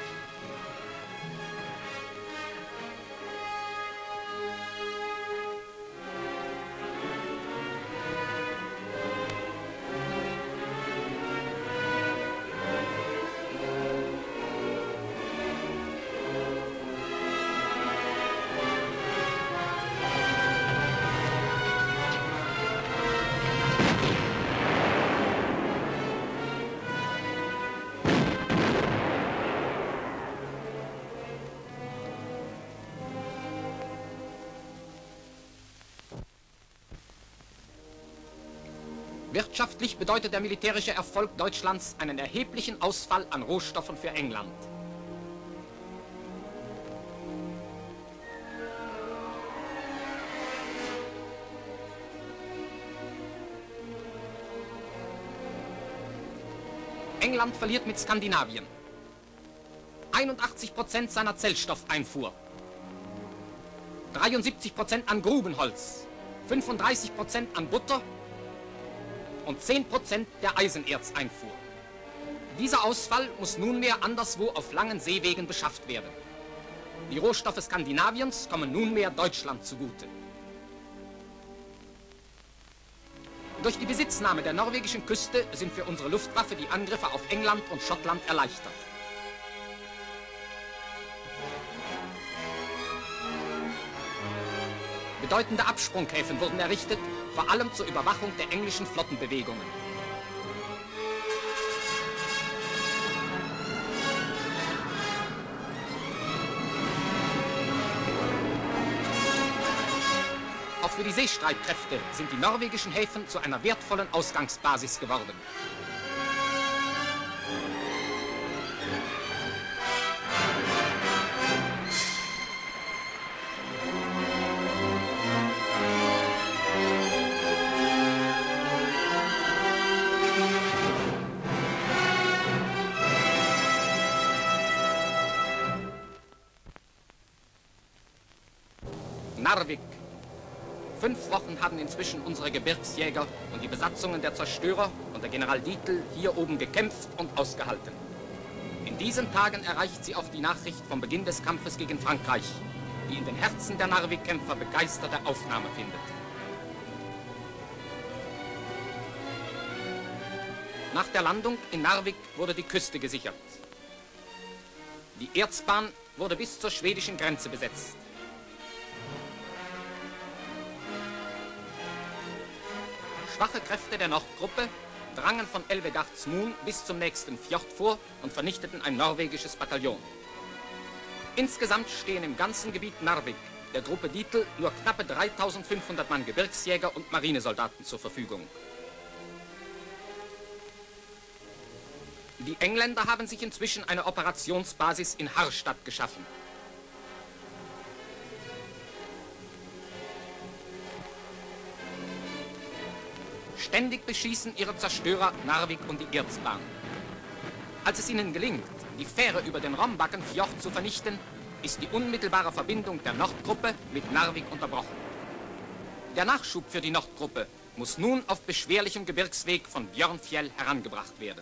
Wirtschaftlich bedeutet der militärische Erfolg Deutschlands einen erheblichen Ausfall an Rohstoffen für England. England verliert mit Skandinavien 81% seiner Zellstoffeinfuhr, 73% an Grubenholz, 35% an Butter und 10% der Eisenerzeinfuhr. Dieser Ausfall muss nunmehr anderswo auf langen Seewegen beschafft werden. Die Rohstoffe Skandinaviens kommen nunmehr Deutschland zugute. Durch die Besitznahme der norwegischen Küste sind für unsere Luftwaffe die Angriffe auf England und Schottland erleichtert. Bedeutende Absprunghäfen wurden errichtet, vor allem zur Überwachung der englischen Flottenbewegungen. Auch für die Seestreitkräfte sind die norwegischen Häfen zu einer wertvollen Ausgangsbasis geworden. Narvik. 5 Wochen haben inzwischen unsere Gebirgsjäger und die Besatzungen der Zerstörer und der General Dietl hier oben gekämpft und ausgehalten. In diesen Tagen erreicht sie auch die Nachricht vom Beginn des Kampfes gegen Frankreich, die in den Herzen der Narvik-Kämpfer begeisterte Aufnahme findet. Nach der Landung in Narvik wurde die Küste gesichert. Die Erzbahn wurde bis zur schwedischen Grenze besetzt. Schwache Kräfte der Nordgruppe drangen von Elvegardsmoen bis zum nächsten Fjord vor und vernichteten ein norwegisches Bataillon. Insgesamt stehen im ganzen Gebiet Narvik der Gruppe Dietl nur knappe 3500 Mann Gebirgsjäger und Marinesoldaten zur Verfügung. Die Engländer haben sich inzwischen eine Operationsbasis in Harstad geschaffen. Ständig beschießen ihre Zerstörer Narvik und die Erzbahn. Als es ihnen gelingt, die Fähre über den Rombackenfjord zu vernichten, ist die unmittelbare Verbindung der Nordgruppe mit Narvik unterbrochen. Der Nachschub für die Nordgruppe muss nun auf beschwerlichem Gebirgsweg von Björnfjell herangebracht werden.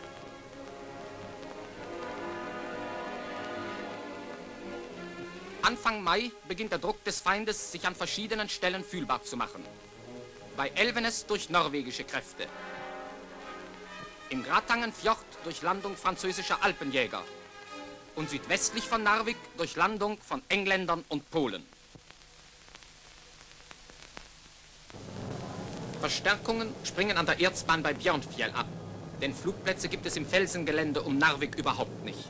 Anfang Mai beginnt der Druck des Feindes, sich an verschiedenen Stellen fühlbar zu machen. Bei Elvenes durch norwegische Kräfte, im Gratangenfjord durch Landung französischer Alpenjäger und südwestlich von Narvik durch Landung von Engländern und Polen. Verstärkungen springen an der Erzbahn bei Björnfjell ab, denn Flugplätze gibt es im Felsengelände um Narvik überhaupt nicht.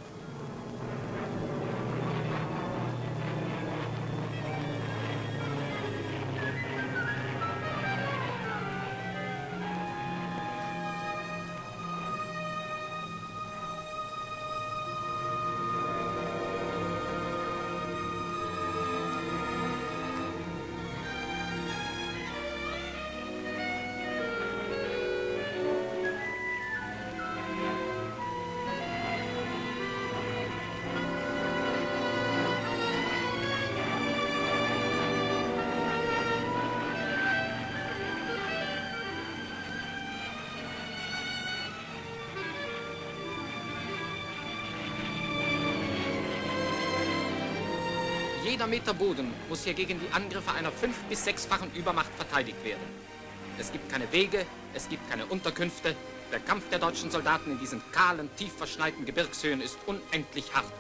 Jeder Meter Boden muss hier gegen die Angriffe einer 5- bis 6-fachen Übermacht verteidigt werden. Es gibt keine Wege, es gibt keine Unterkünfte. Der Kampf der deutschen Soldaten in diesen kahlen, tief verschneiten Gebirgshöhen ist unendlich hart.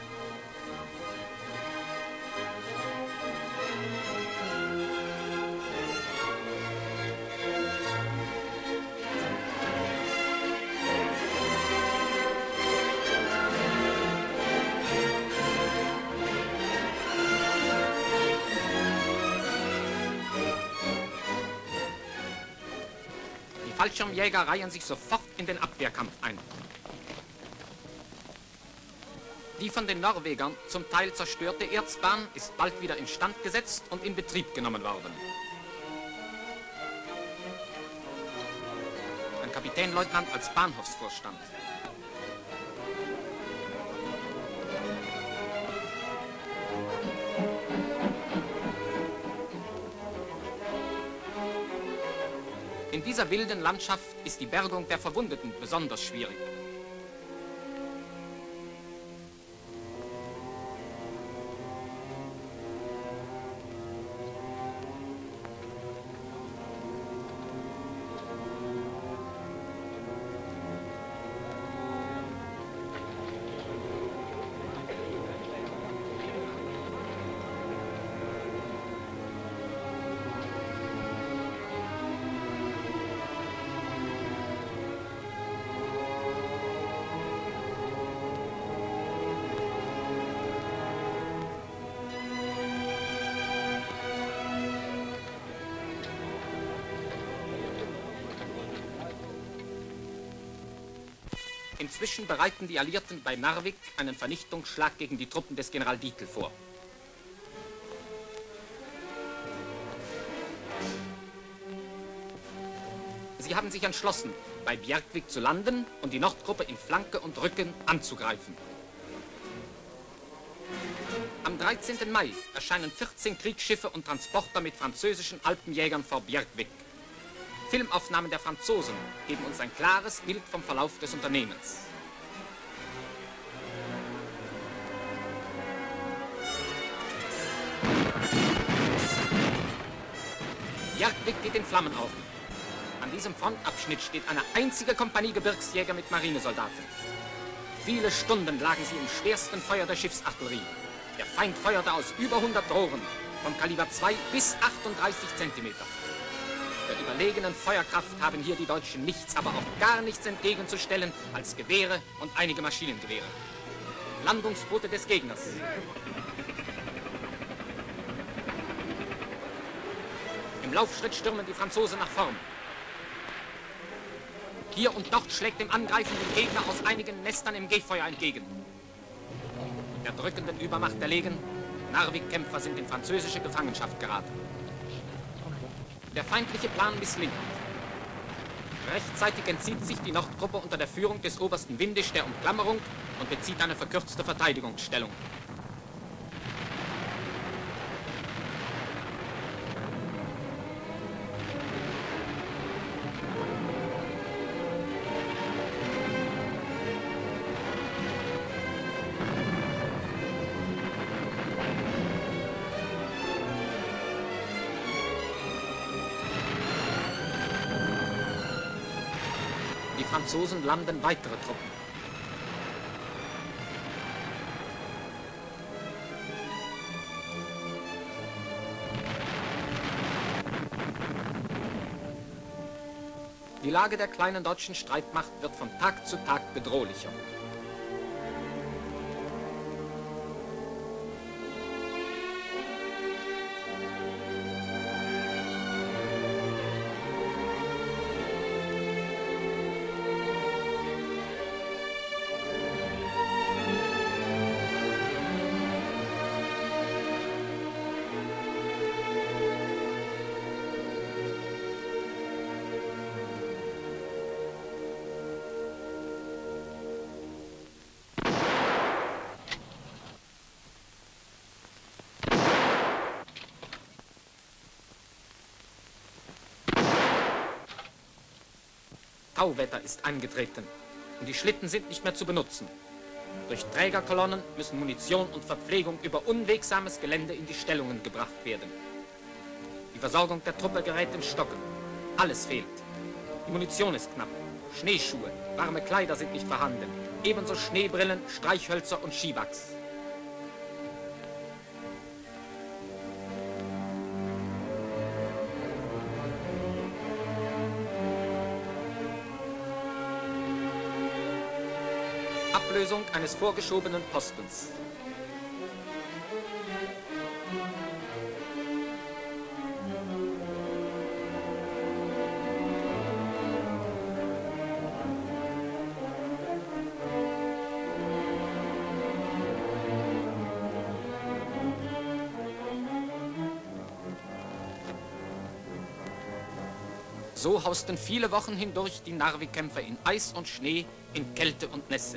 Die Fallschirmjäger reihen sich sofort in den Abwehrkampf ein. Die von den Norwegern zum Teil zerstörte Erzbahn ist bald wieder instand gesetzt und in Betrieb genommen worden. Ein Kapitänleutnant als Bahnhofsvorstand. in dieser wilden Landschaft ist die Bergung der Verwundeten besonders schwierig. Inzwischen bereiten die Alliierten bei Narvik einen Vernichtungsschlag gegen die Truppen des General Dietl vor. Sie haben sich entschlossen, bei Bjerkvik zu landen und die Nordgruppe in Flanke und Rücken anzugreifen. Am 13. Mai erscheinen 14 Kriegsschiffe und Transporter mit französischen Alpenjägern vor Bjerkvik. Filmaufnahmen der Franzosen geben uns ein klares Bild vom Verlauf des Unternehmens. Bjerkvik geht in Flammen auf. An diesem Frontabschnitt steht eine einzige Kompanie Gebirgsjäger mit Marinesoldaten. Viele Stunden lagen sie im schwersten Feuer der Schiffsartillerie. Der Feind feuerte aus über 100 Rohren, vom Kaliber 2 bis 38 Zentimeter. Der überlegenen Feuerkraft haben hier die Deutschen nichts, aber auch gar nichts entgegenzustellen als Gewehre und einige Maschinengewehre. Landungsboote des Gegners. Im Laufschritt stürmen die Franzosen nach vorn. Hier und dort schlägt dem angreifenden Gegner aus einigen Nestern im Gehfeuer entgegen. Der drückenden Übermacht erlegen, Narvik-Kämpfer sind in französische Gefangenschaft geraten. Der feindliche Plan misslingt. Rechtzeitig entzieht sich die Nordgruppe unter der Führung des Obersten Windisch der Umklammerung und bezieht eine verkürzte Verteidigungsstellung. Die Franzosen landen weitere Truppen. Die Lage der kleinen deutschen Streitmacht wird von Tag zu Tag bedrohlicher. Tauwetter ist eingetreten und die Schlitten sind nicht mehr zu benutzen. Durch Trägerkolonnen müssen Munition und Verpflegung über unwegsames Gelände in die Stellungen gebracht werden. Die Versorgung der Truppe gerät in Stocken. Alles fehlt. Die Munition ist knapp. Schneeschuhe, warme Kleider sind nicht vorhanden. Ebenso Schneebrillen, Streichhölzer und Skiwachs. Ablösung eines vorgeschobenen Postens. So hausten viele Wochen hindurch die Narvik-Kämpfer in Eis und Schnee, in Kälte und Nässe.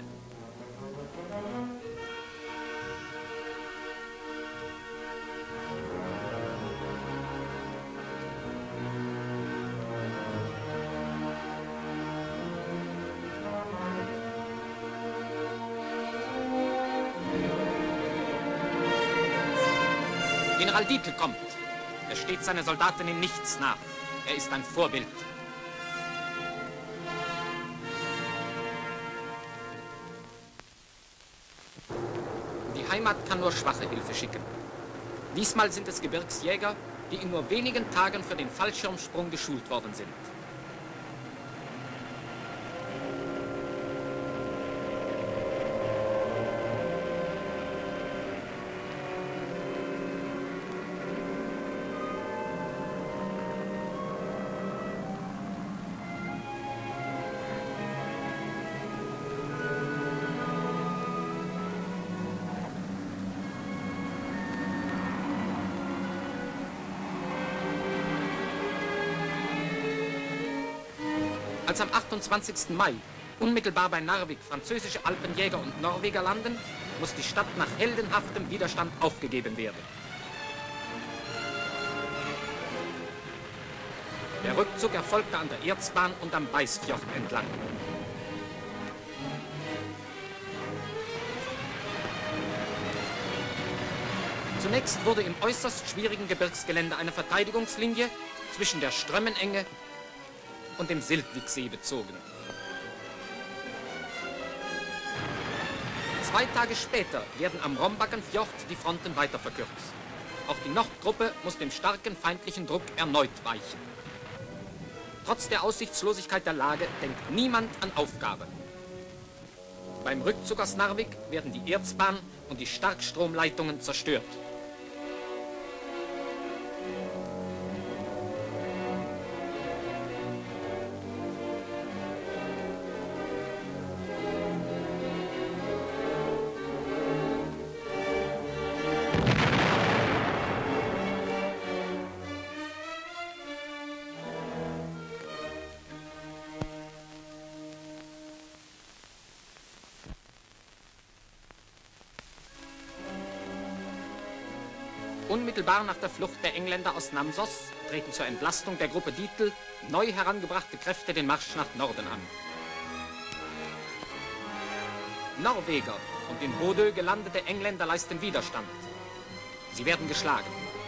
General Dietl kommt. Er steht seinen Soldaten in nichts nach. Er ist ein Vorbild. Die Heimat kann nur schwache Hilfe schicken. Diesmal sind es Gebirgsjäger, die in nur wenigen Tagen für den Fallschirmsprung geschult worden sind. Als am 28. Mai unmittelbar bei Narvik französische Alpenjäger und Norweger landen, muss die Stadt nach heldenhaftem Widerstand aufgegeben werden. Der Rückzug erfolgte an der Erzbahn und am Beisfjord entlang. Zunächst wurde im äußerst schwierigen Gebirgsgelände eine Verteidigungslinie zwischen der Strömmenenge und dem Siltviksee bezogen. 2 Tage später werden am Rombackenfjord die Fronten weiter verkürzt. Auch die Nordgruppe muss dem starken feindlichen Druck erneut weichen. Trotz der Aussichtslosigkeit der Lage denkt niemand an Aufgabe. Beim Rückzug aus Narvik werden die Erzbahn und die Starkstromleitungen zerstört. Unmittelbar nach der Flucht der Engländer aus Namsos treten zur Entlastung der Gruppe Dietl neu herangebrachte Kräfte den Marsch nach Norden an. Norweger und in Bodø gelandete Engländer leisten Widerstand. Sie werden geschlagen.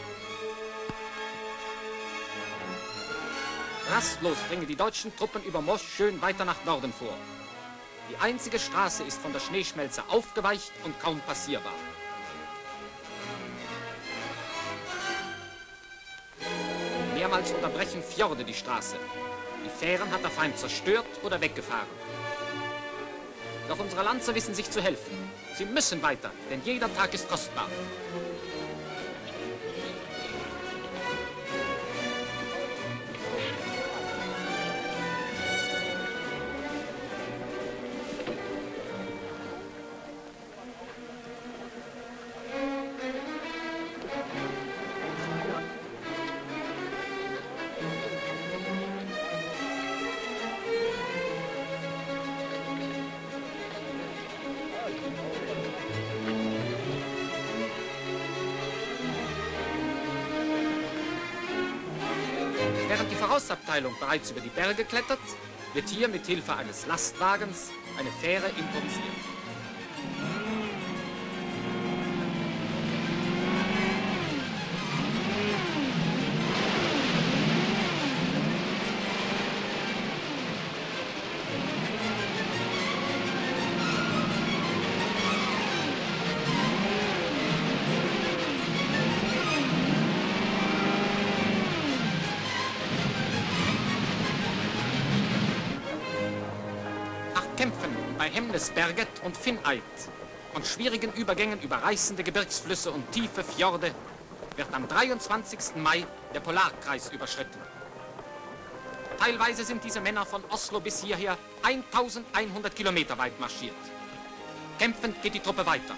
Rastlos dringen die deutschen Truppen über Mosch schön weiter nach Norden vor. Die einzige Straße ist von der Schneeschmelze aufgeweicht und kaum passierbar. Mehrmals unterbrechen Fjorde die Straße. Die Fähren hat der Feind zerstört oder weggefahren. Doch unsere Lanzer wissen sich zu helfen. Sie müssen weiter, denn jeder Tag ist kostbar. Während die Vorausabteilung bereits über die Berge klettert, wird hier mit Hilfe eines Lastwagens eine Fähre improvisiert. Kämpfen bei Hemnesberget und Finneit und schwierigen Übergängen über reißende Gebirgsflüsse und tiefe Fjorde wird am 23. Mai der Polarkreis überschritten. Teilweise sind diese Männer von Oslo bis hierher 1100 Kilometer weit marschiert. Kämpfend geht die Truppe weiter.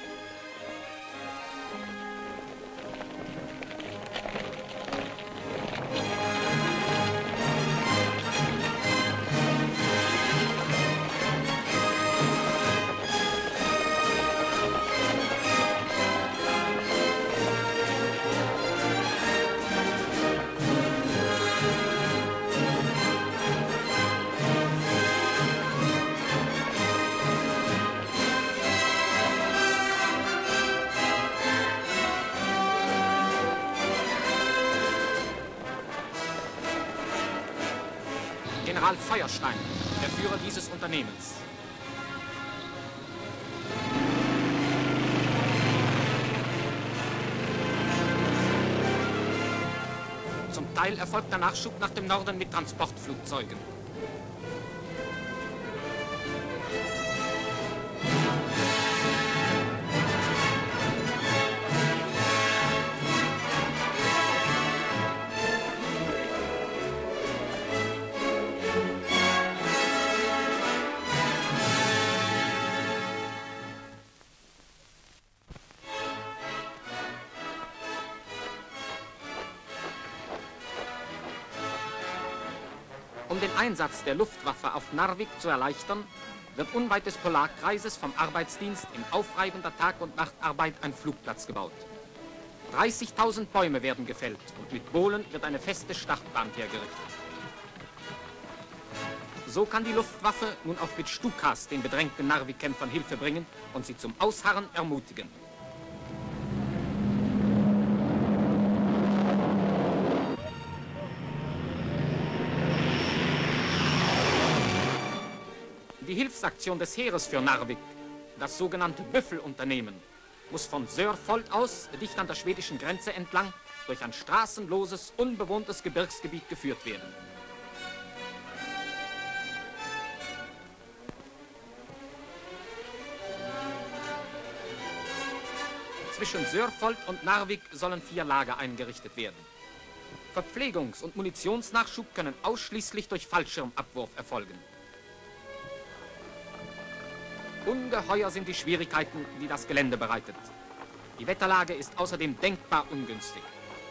General Feuerstein, der Führer dieses Unternehmens. Zum Teil erfolgt der Nachschub nach dem Norden mit Transportflugzeugen. Um den Einsatz der Luftwaffe auf Narvik zu erleichtern, wird unweit des Polarkreises vom Arbeitsdienst in aufreibender Tag- und Nachtarbeit ein Flugplatz gebaut. 30.000 Bäume werden gefällt und mit Bohlen wird eine feste Startbahn hergerichtet. So kann die Luftwaffe nun auch mit Stukas den bedrängten Narvik-Kämpfern Hilfe bringen und sie zum Ausharren ermutigen. Die Hilfsaktion des Heeres für Narvik, das sogenannte Büffelunternehmen, muss von Sörfold aus, dicht an der schwedischen Grenze entlang, durch ein straßenloses, unbewohntes Gebirgsgebiet geführt werden. Zwischen Sörfold und Narvik sollen 4 Lager eingerichtet werden. Verpflegungs- und Munitionsnachschub können ausschließlich durch Fallschirmabwurf erfolgen. Ungeheuer sind die Schwierigkeiten, die das Gelände bereitet. Die Wetterlage ist außerdem denkbar ungünstig.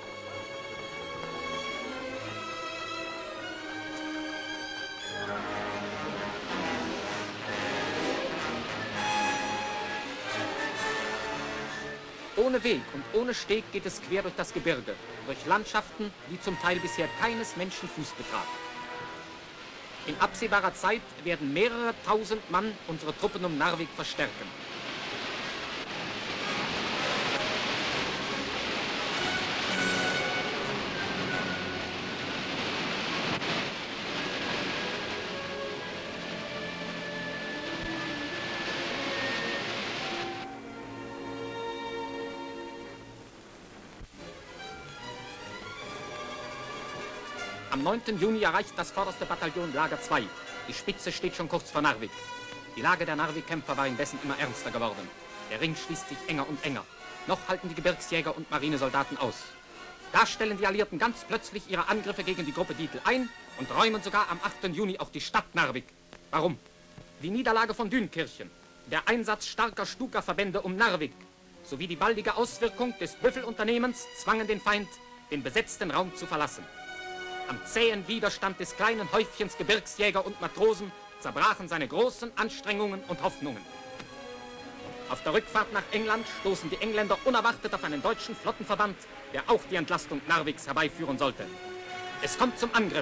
Ohne Weg und ohne Steg geht es quer durch das Gebirge, durch Landschaften, die zum Teil bisher keines Menschen Fuß betrat. In absehbarer Zeit werden mehrere tausend Mann unsere Truppen um Narvik verstärken. Am 9. Juni erreicht das vorderste Bataillon Lager 2. Die Spitze steht schon kurz vor Narvik. Die Lage der Narvik-Kämpfer war indessen immer ernster geworden. Der Ring schließt sich enger und enger. Noch halten die Gebirgsjäger und Marinesoldaten aus. Da stellen die Alliierten ganz plötzlich ihre Angriffe gegen die Gruppe Dietl ein und räumen sogar am 8. Juni auch die Stadt Narvik. Warum? Die Niederlage von Dünkirchen, der Einsatz starker Stuka-Verbände um Narvik sowie die baldige Auswirkung des Büffelunternehmens zwangen den Feind, den besetzten Raum zu verlassen. Am zähen Widerstand des kleinen Häufchens Gebirgsjäger und Matrosen zerbrachen seine großen Anstrengungen und Hoffnungen. Auf der Rückfahrt nach England stoßen die Engländer unerwartet auf einen deutschen Flottenverband, der auch die Entlastung Narviks herbeiführen sollte. Es kommt zum Angriff.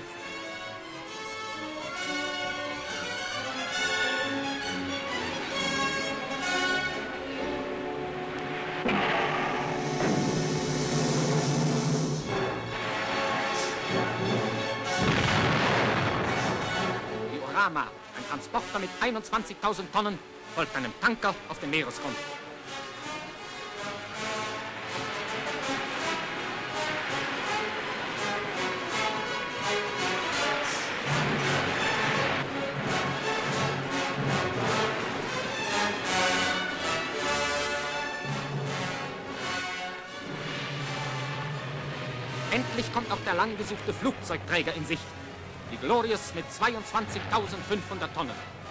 Rama, ein Transporter mit 21.000 Tonnen, folgt einem Tanker auf dem Meeresgrund. Endlich kommt auch der lang gesuchte Flugzeugträger in Sicht. Die Glorious mit 22.500 Tonnen.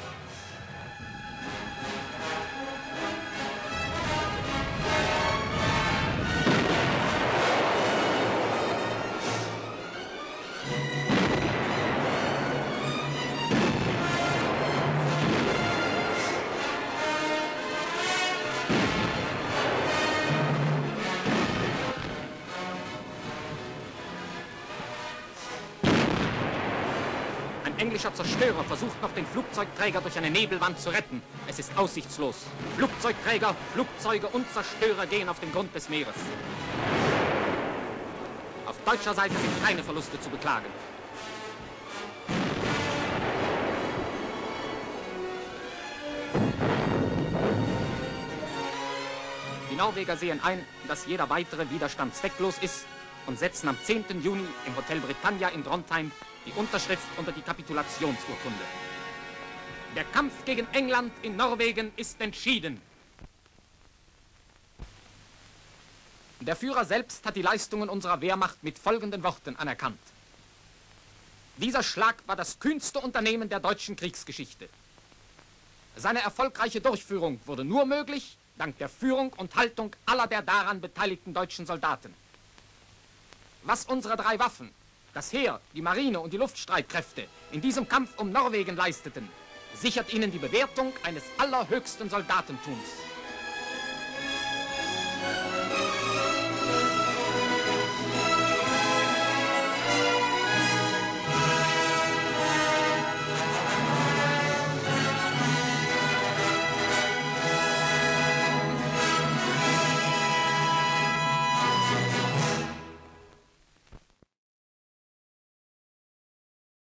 Ein englischer Zerstörer versucht noch, den Flugzeugträger durch eine Nebelwand zu retten. Es ist aussichtslos. Flugzeugträger, Flugzeuge und Zerstörer gehen auf den Grund des Meeres. Auf deutscher Seite sind keine Verluste zu beklagen. Die Norweger sehen ein, dass jeder weitere Widerstand zwecklos ist und setzen am 10. Juni im Hotel Britannia in Trondheim die Unterschrift unter die Kapitulationsurkunde. Der Kampf gegen England in Norwegen ist entschieden. Der Führer selbst hat die Leistungen unserer Wehrmacht mit folgenden Worten anerkannt. Dieser Schlag war das kühnste Unternehmen der deutschen Kriegsgeschichte. Seine erfolgreiche Durchführung wurde nur möglich dank der Führung und Haltung aller der daran beteiligten deutschen Soldaten. Was unsere drei Waffen, das Heer, die Marine und die Luftstreitkräfte, in diesem Kampf um Norwegen leisteten, sichert ihnen die Bewertung eines allerhöchsten Soldatentums.